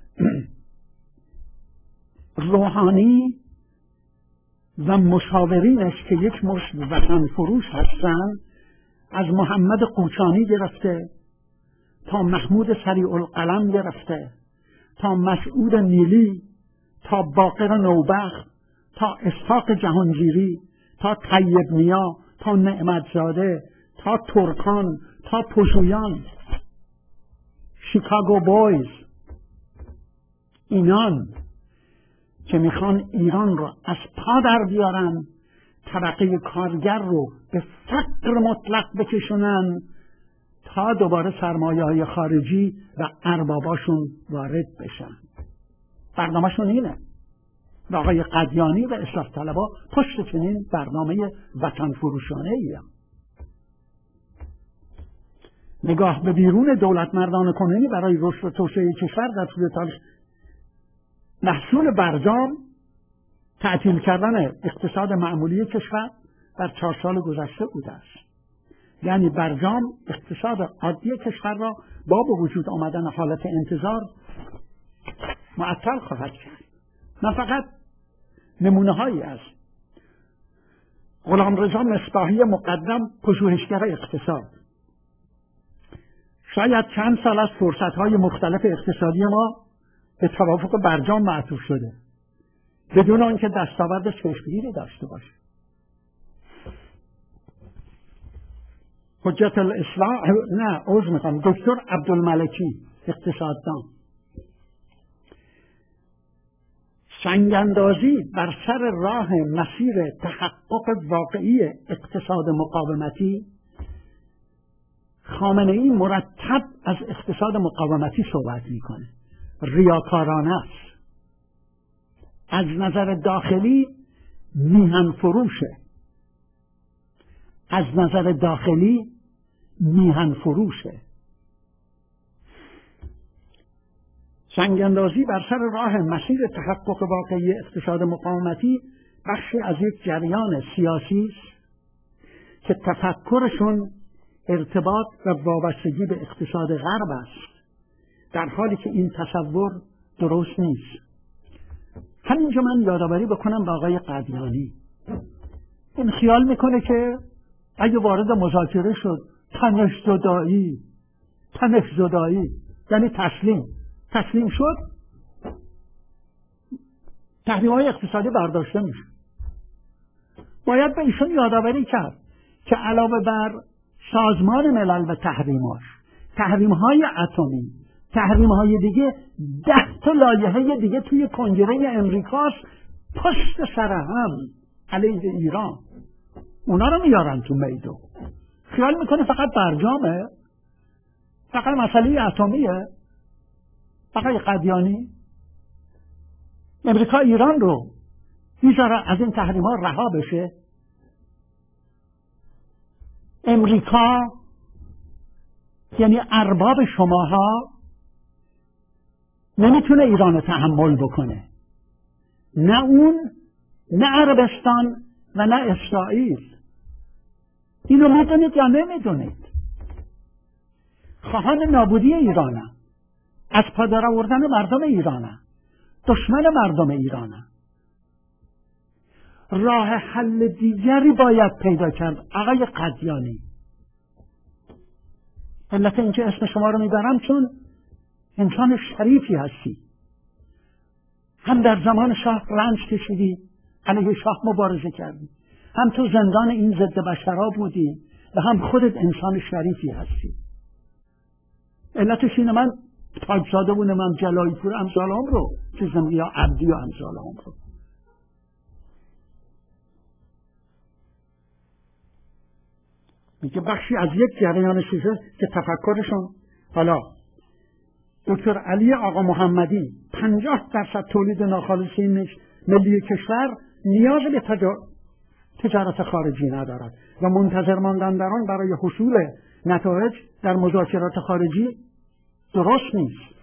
روحانی و مشاورینش که یک مشت وطن فروش هستند، از محمد قوچانی گرفته تا محمود سریع القلم گرفته تا مسعود نیلی تا باقر نوبخت تا اسحاق جهانگیری تا طیب نیا تا نعمتزاده تا ترکان تا پژویان، شیکاگو بویز، اینان که میخوان ایران رو از پا در بیارن، طبقه کارگر رو به فقر مطلق بکشونن تا دوباره سرمایه‌های خارجی و ارباباشون وارد بشن. برنامه‌شون اینه. و آقای قدیانی و اصلاح طلبها پشت چنین برنامه وطن فروشانه ایم. نگاه به بیرون دولت مردان کنونی برای رشد و توسعه کشور در طول تاریخ محصول برجام تعطیل کردن اقتصاد معمولی کشور در چهار سال گذشته بوده است. یعنی برجام اقتصاد عادی کشور را با به وجود آمدن حالت انتظار معطل خواهد کرد. نه فقط نمونه هایی از غلامرضا مصباحی مقدم پژوهشگر اقتصاد، شاید چند سال از فرصت های مختلف اقتصادی ما به توافق برجام معطوف شده بدون آنکه دستاورد چشمگیری داشته باشه. حجت الاسلام نه عذر میخوام دکتر عبدالملکی اقتصاددان، سنگاندازی بر سر راه مسیر تحقق واقعی اقتصاد مقاومتی. خامنه‌ای مرتب از اقتصاد مقاومتی صحبت میکنه، ریاکارانه است. از نظر داخلی میهن فروشه، از نظر داخلی میهن فروشه. سنگاندازی بر سر راه مسیر تحقق واقعی اقتصاد مقاومتی بخشی از یک جریان سیاسی است که تفکرشون ارتباط و وابستگی به اقتصاد غرب است، در حالی که این تصور درست نیست. همینجا من یادآوری بکنم به آقای قدیانی. این خیال میکنه که اگه وارد مذاکره شد تنش زدایی تنش زدایی یعنی تسلیم تسلیم شد، تحریم‌های اقتصادی برداشته میشه. باید به ایشون یادآوری کرد که علاوه بر سازمان ملل و تحریماش، تحریم‌های اتمی، تحریم‌های دیگه، ده تا لایحه دیگه توی کنگره امریکاست پشت سر هم علیه ایران. اونا رو میارن تو میدون. خیال میکنه فقط برجامه، فقط مسئله اتمیه. آقای قدیانی امریکا ایران رو میذاره از این تحریم‌ها رها بشه. امریکا یعنی ارباب شماها نمیتونه ایران رو تحمل بکنه، نه اون، نه عربستان و نه اسرائیل. اینو میدونید یا نمیدونید؟ خواهان نابودی ایرانه، از پادر آوردن مردم ایرانه، دشمن مردم ایرانه. راه حل دیگری باید پیدا کرد آقای قدیانی. علت اینکه اسم شما رو میبرم چون انسان شریفی هستی. هم در زمان شاه رنج کشیدی، علیه شاه مبارزه کردی، هم تو زندان این ضد بشرا بودی و هم خودت انسان شریفی هستی. علتش اینه من تاجزاده و نمیم جلایی پور امثالام رو چیزم یا عبدی و امثالام رو. میگه بخشی از یک جریان سیاسی که تفکرشون، حالا دکتر علی آقا محمدی پنجاه درصد تولید ناخالصی ملی کشور نیاز به تجارت خارجی ندارد و منتظر ماندن در آن برای حصول نتایج در مذاکرات خارجی درست نیست.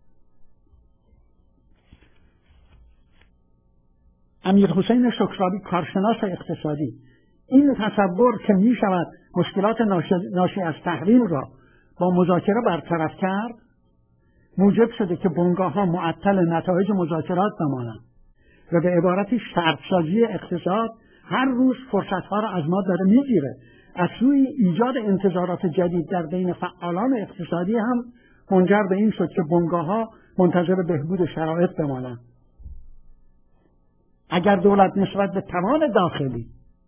امیر حسین شکرابی کارشناس اقتصادی این تصور که می شود مشکلات ناشی از تحریم را با مذاکره برطرف کرد موجب شده که بنگاه ها معطل نتایج مذاکرات بمانند و به عبارتی شرطسازی اقتصاد هر روز فرصت ها را از ما داره میگیره. از سوی ایجاد انتظارات جدید در بین فعالان اقتصادی هم منجر به این شد که بنگاه ها منتظر بهبود شرایط بمانند. اگر دولت نسبت به توان داخلی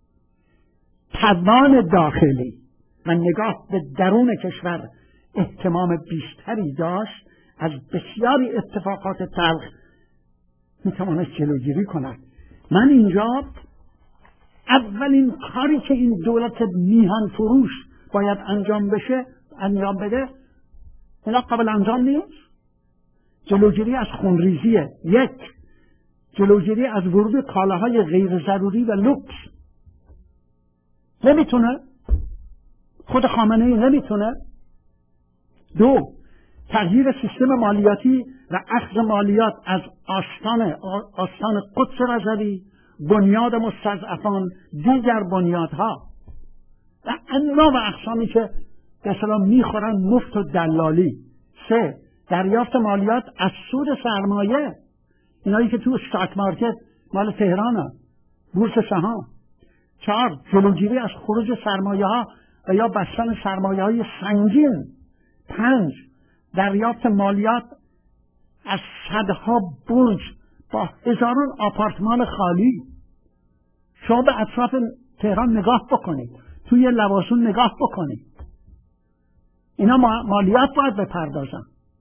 توان داخلی و نگاه به درون کشور اهتمام بیشتری داشت از بسیاری اتفاقات تلخ میتواند جلوگیری کند. من اینجا اولین کاری که این دولت میهن فروش باید انجام بشه انجام بده اینا قابل انجام نیست. جلوگیری از خونریزیه. یک، جلوگیری از ورود کالاهای غیر ضروری و لوکس. نمیتونه، خود خامنه ای نمیتونه. دو، تغییر سیستم مالیاتی و اخذ مالیات از آستان آستان قدس رضوی، بنیاد مستضعفان، دیگر بنیادها و انواع و اقسامی که به اصطلاح میخورن مفت و دلالی. سه، دریافت مالیات از سود سرمایه، اینایی که تو استاک مارکت مال تهرانه، بورس سهام. چهار، جلوگیری از خروج سرمایه ها و یا بستن سرمایه های سنگین. پنج، دریافت مالیات از صدها برج با هزاران آپارتمان خالی. شما به اطراف تهران نگاه بکنید، توی لواسون نگاه بکنید، اینا مالیات باید بپردازن.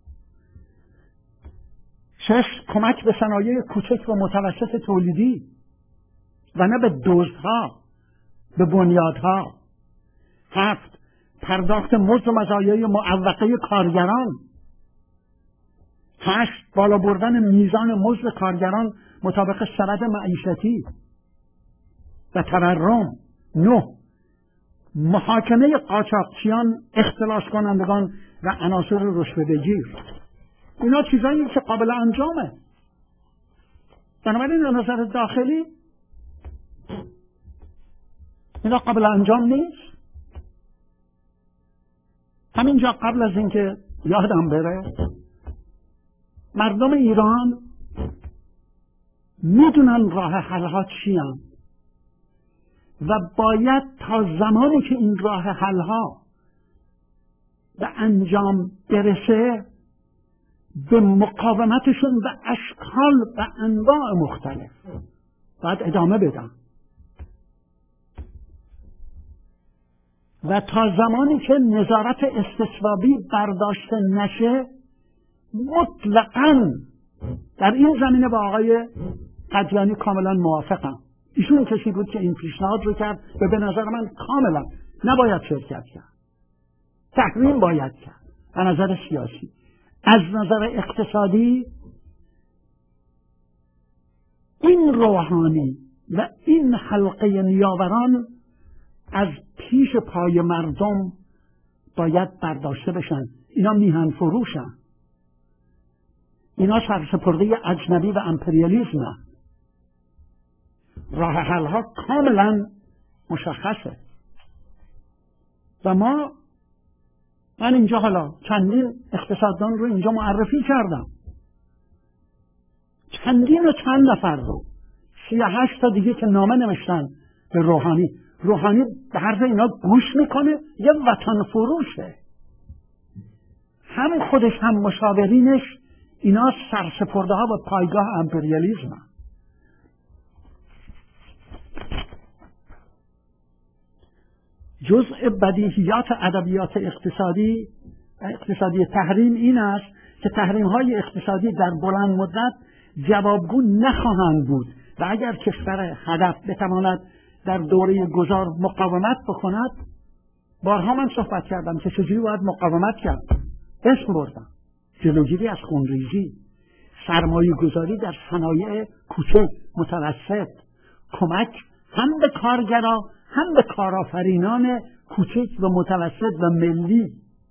شش، کمک به صنایع کوچک و متوسط تولیدی و نه به دزدها، به بنیادها. هفت، پرداخت مزد و مزایای معوقه کارگران. هشت، بالا بردن میزان مزد کارگران مطابق سند معیشتی و تورم. نه، محاکمه قاچاقچیان، اختلاس کنندگان و عناصر رشوه‌بگیر. اینا چیزایی که قابل انجامه. بنابراین از نظر داخلی اینا قابل انجام نیست. همینجا قبل از اینکه یادم بره، مردم ایران میدونن راه حل‌ها چی هستند و باید تا زمانی که این راه حل‌ها به انجام برسه به مقاومتشون به اشکال و انواع مختلف باید ادامه بدن و تا زمانی که نظارت استصوابی برداشته نشه مطلقاً در این زمینه با آقای قدیانی کاملا موافقم. ایشون کسی بود که این پیشنهاد رو کرد و به نظر من کاملا نباید شرکت کرد. تحریم باید کرد از نظر سیاسی. از نظر اقتصادی این روحانی و این حلقه نیاوران از پیش پای مردم باید برداشته بشن. اینا میهن فروشن، اینا سرسپرده اجنبی و امپریالیسم. راه حل‌ها کاملا مشخصه و ما من اینجا حالا چندین اقتصاددان رو اینجا معرفی کردم، چندین و چند نفر رو، سی و هشت تا دیگه که نامه نوشتن به روحانی. روحانی به حرف اینا گوش میکنه، یه وطن فروشه. هم خودش هم مشاورینش اینا سرسپرده ها و پایگاه امپریالیسم. جزء بدیهیات ادبیات اقتصادی اقتصادی تحریم این است که تحریم های اقتصادی در بلند مدت جوابگو نخواهند بود و اگر کشور هدف بتواند در دوره گذار مقاومت بکند بارها من صحبت کردم که چجوری باید مقاومت کرد. اسم بردم جلوگیری از خونریزی، سرمایه گذاری در صنایع کوچک متوسط، کمک هم به کارگرا هم به کارآفرینان کوچک و متوسط و ملی.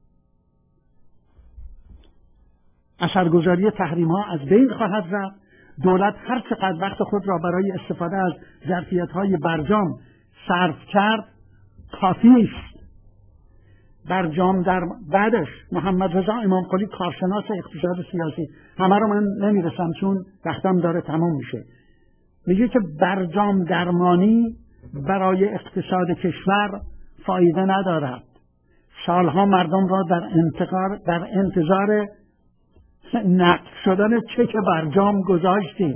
اثرگذاری تحریم ها از بین خواهد رفت. دولت هر چقدر وقت خود را برای استفاده از ظرفیت های برجام صرف کرد کافی است. برجام در بعدش محمد رضا امامقلی کارشناس اقتصاد سیاسی، همه رو من نمیرسم چون وقتم داره تموم میشه، میگه که برجام درمانی برای اقتصاد کشور فایده ندارد. سالها مردم را در انتظار در انتظار نقد شدن چک برجام گذاشتیم،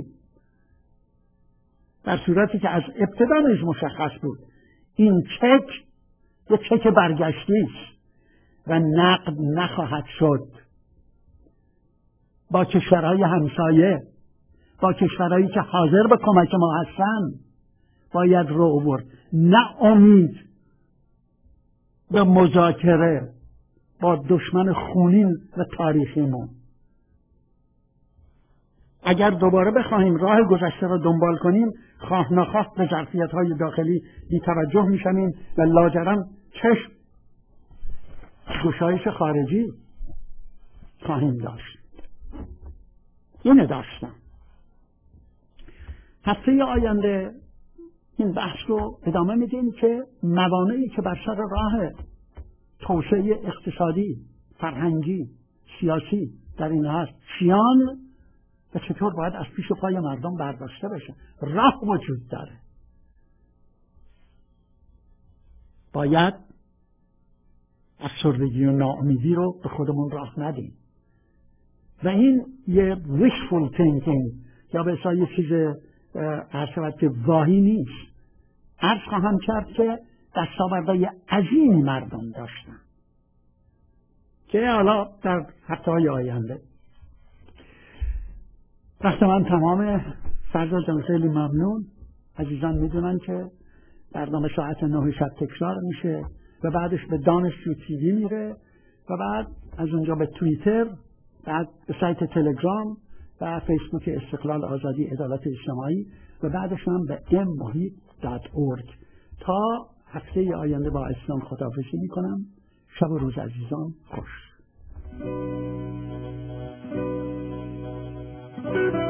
در صورتی که از ابتدا نیز مشخص بود این چک یک چک برگشتی است و نقد نخواهد شد. با کشورهای همسایه، با کشورهایی که حاضر به کمک ما هستند باید رو آورد، نه امید به مذاکره با دشمن خونین و تاریخیمون. اگر دوباره بخواهیم راه گذشته را دنبال کنیم، خواه نخواه به ظرفیت‌های داخلی بی‌توجه می‌شویم و لاجرم چشم گشایش خارجی خواهیم داشت. اینه داشتم. هفته آینده این بحث رو ادامه میدیم که موانعی که بر سر راه توسعه اقتصادی، فرهنگی، سیاسی در این هست چیان و چطور باید از پیش پای مردم برداشته بشه. راه وجود داره، باید افسردگی و ناامیدی رو به خودمون راه ندیم و این یه wishful thinking یا به اصطلاح یه چیز عرض شود که واهی نیست. عرض خواهم کرد که دستاوردهای عظیمی مردم داشتن که حالا در هفته‌های آینده. وقت من تمام. فرزاد جان خیلی ممنون. عزیزان میدونن که برنامه ساعت نه شب تکرار میشه و بعدش به دانشجو تیوی میره و بعد از اونجا به توییتر، بعد به سایت تلگرام و فیسبوک استقلال آزادی عدالت اجتماعی و بعدش هم به ام محیط دات اورگ. تا هفته آینده با عزیزان خداحافظی میکنم. شب و روز عزیزان خوش.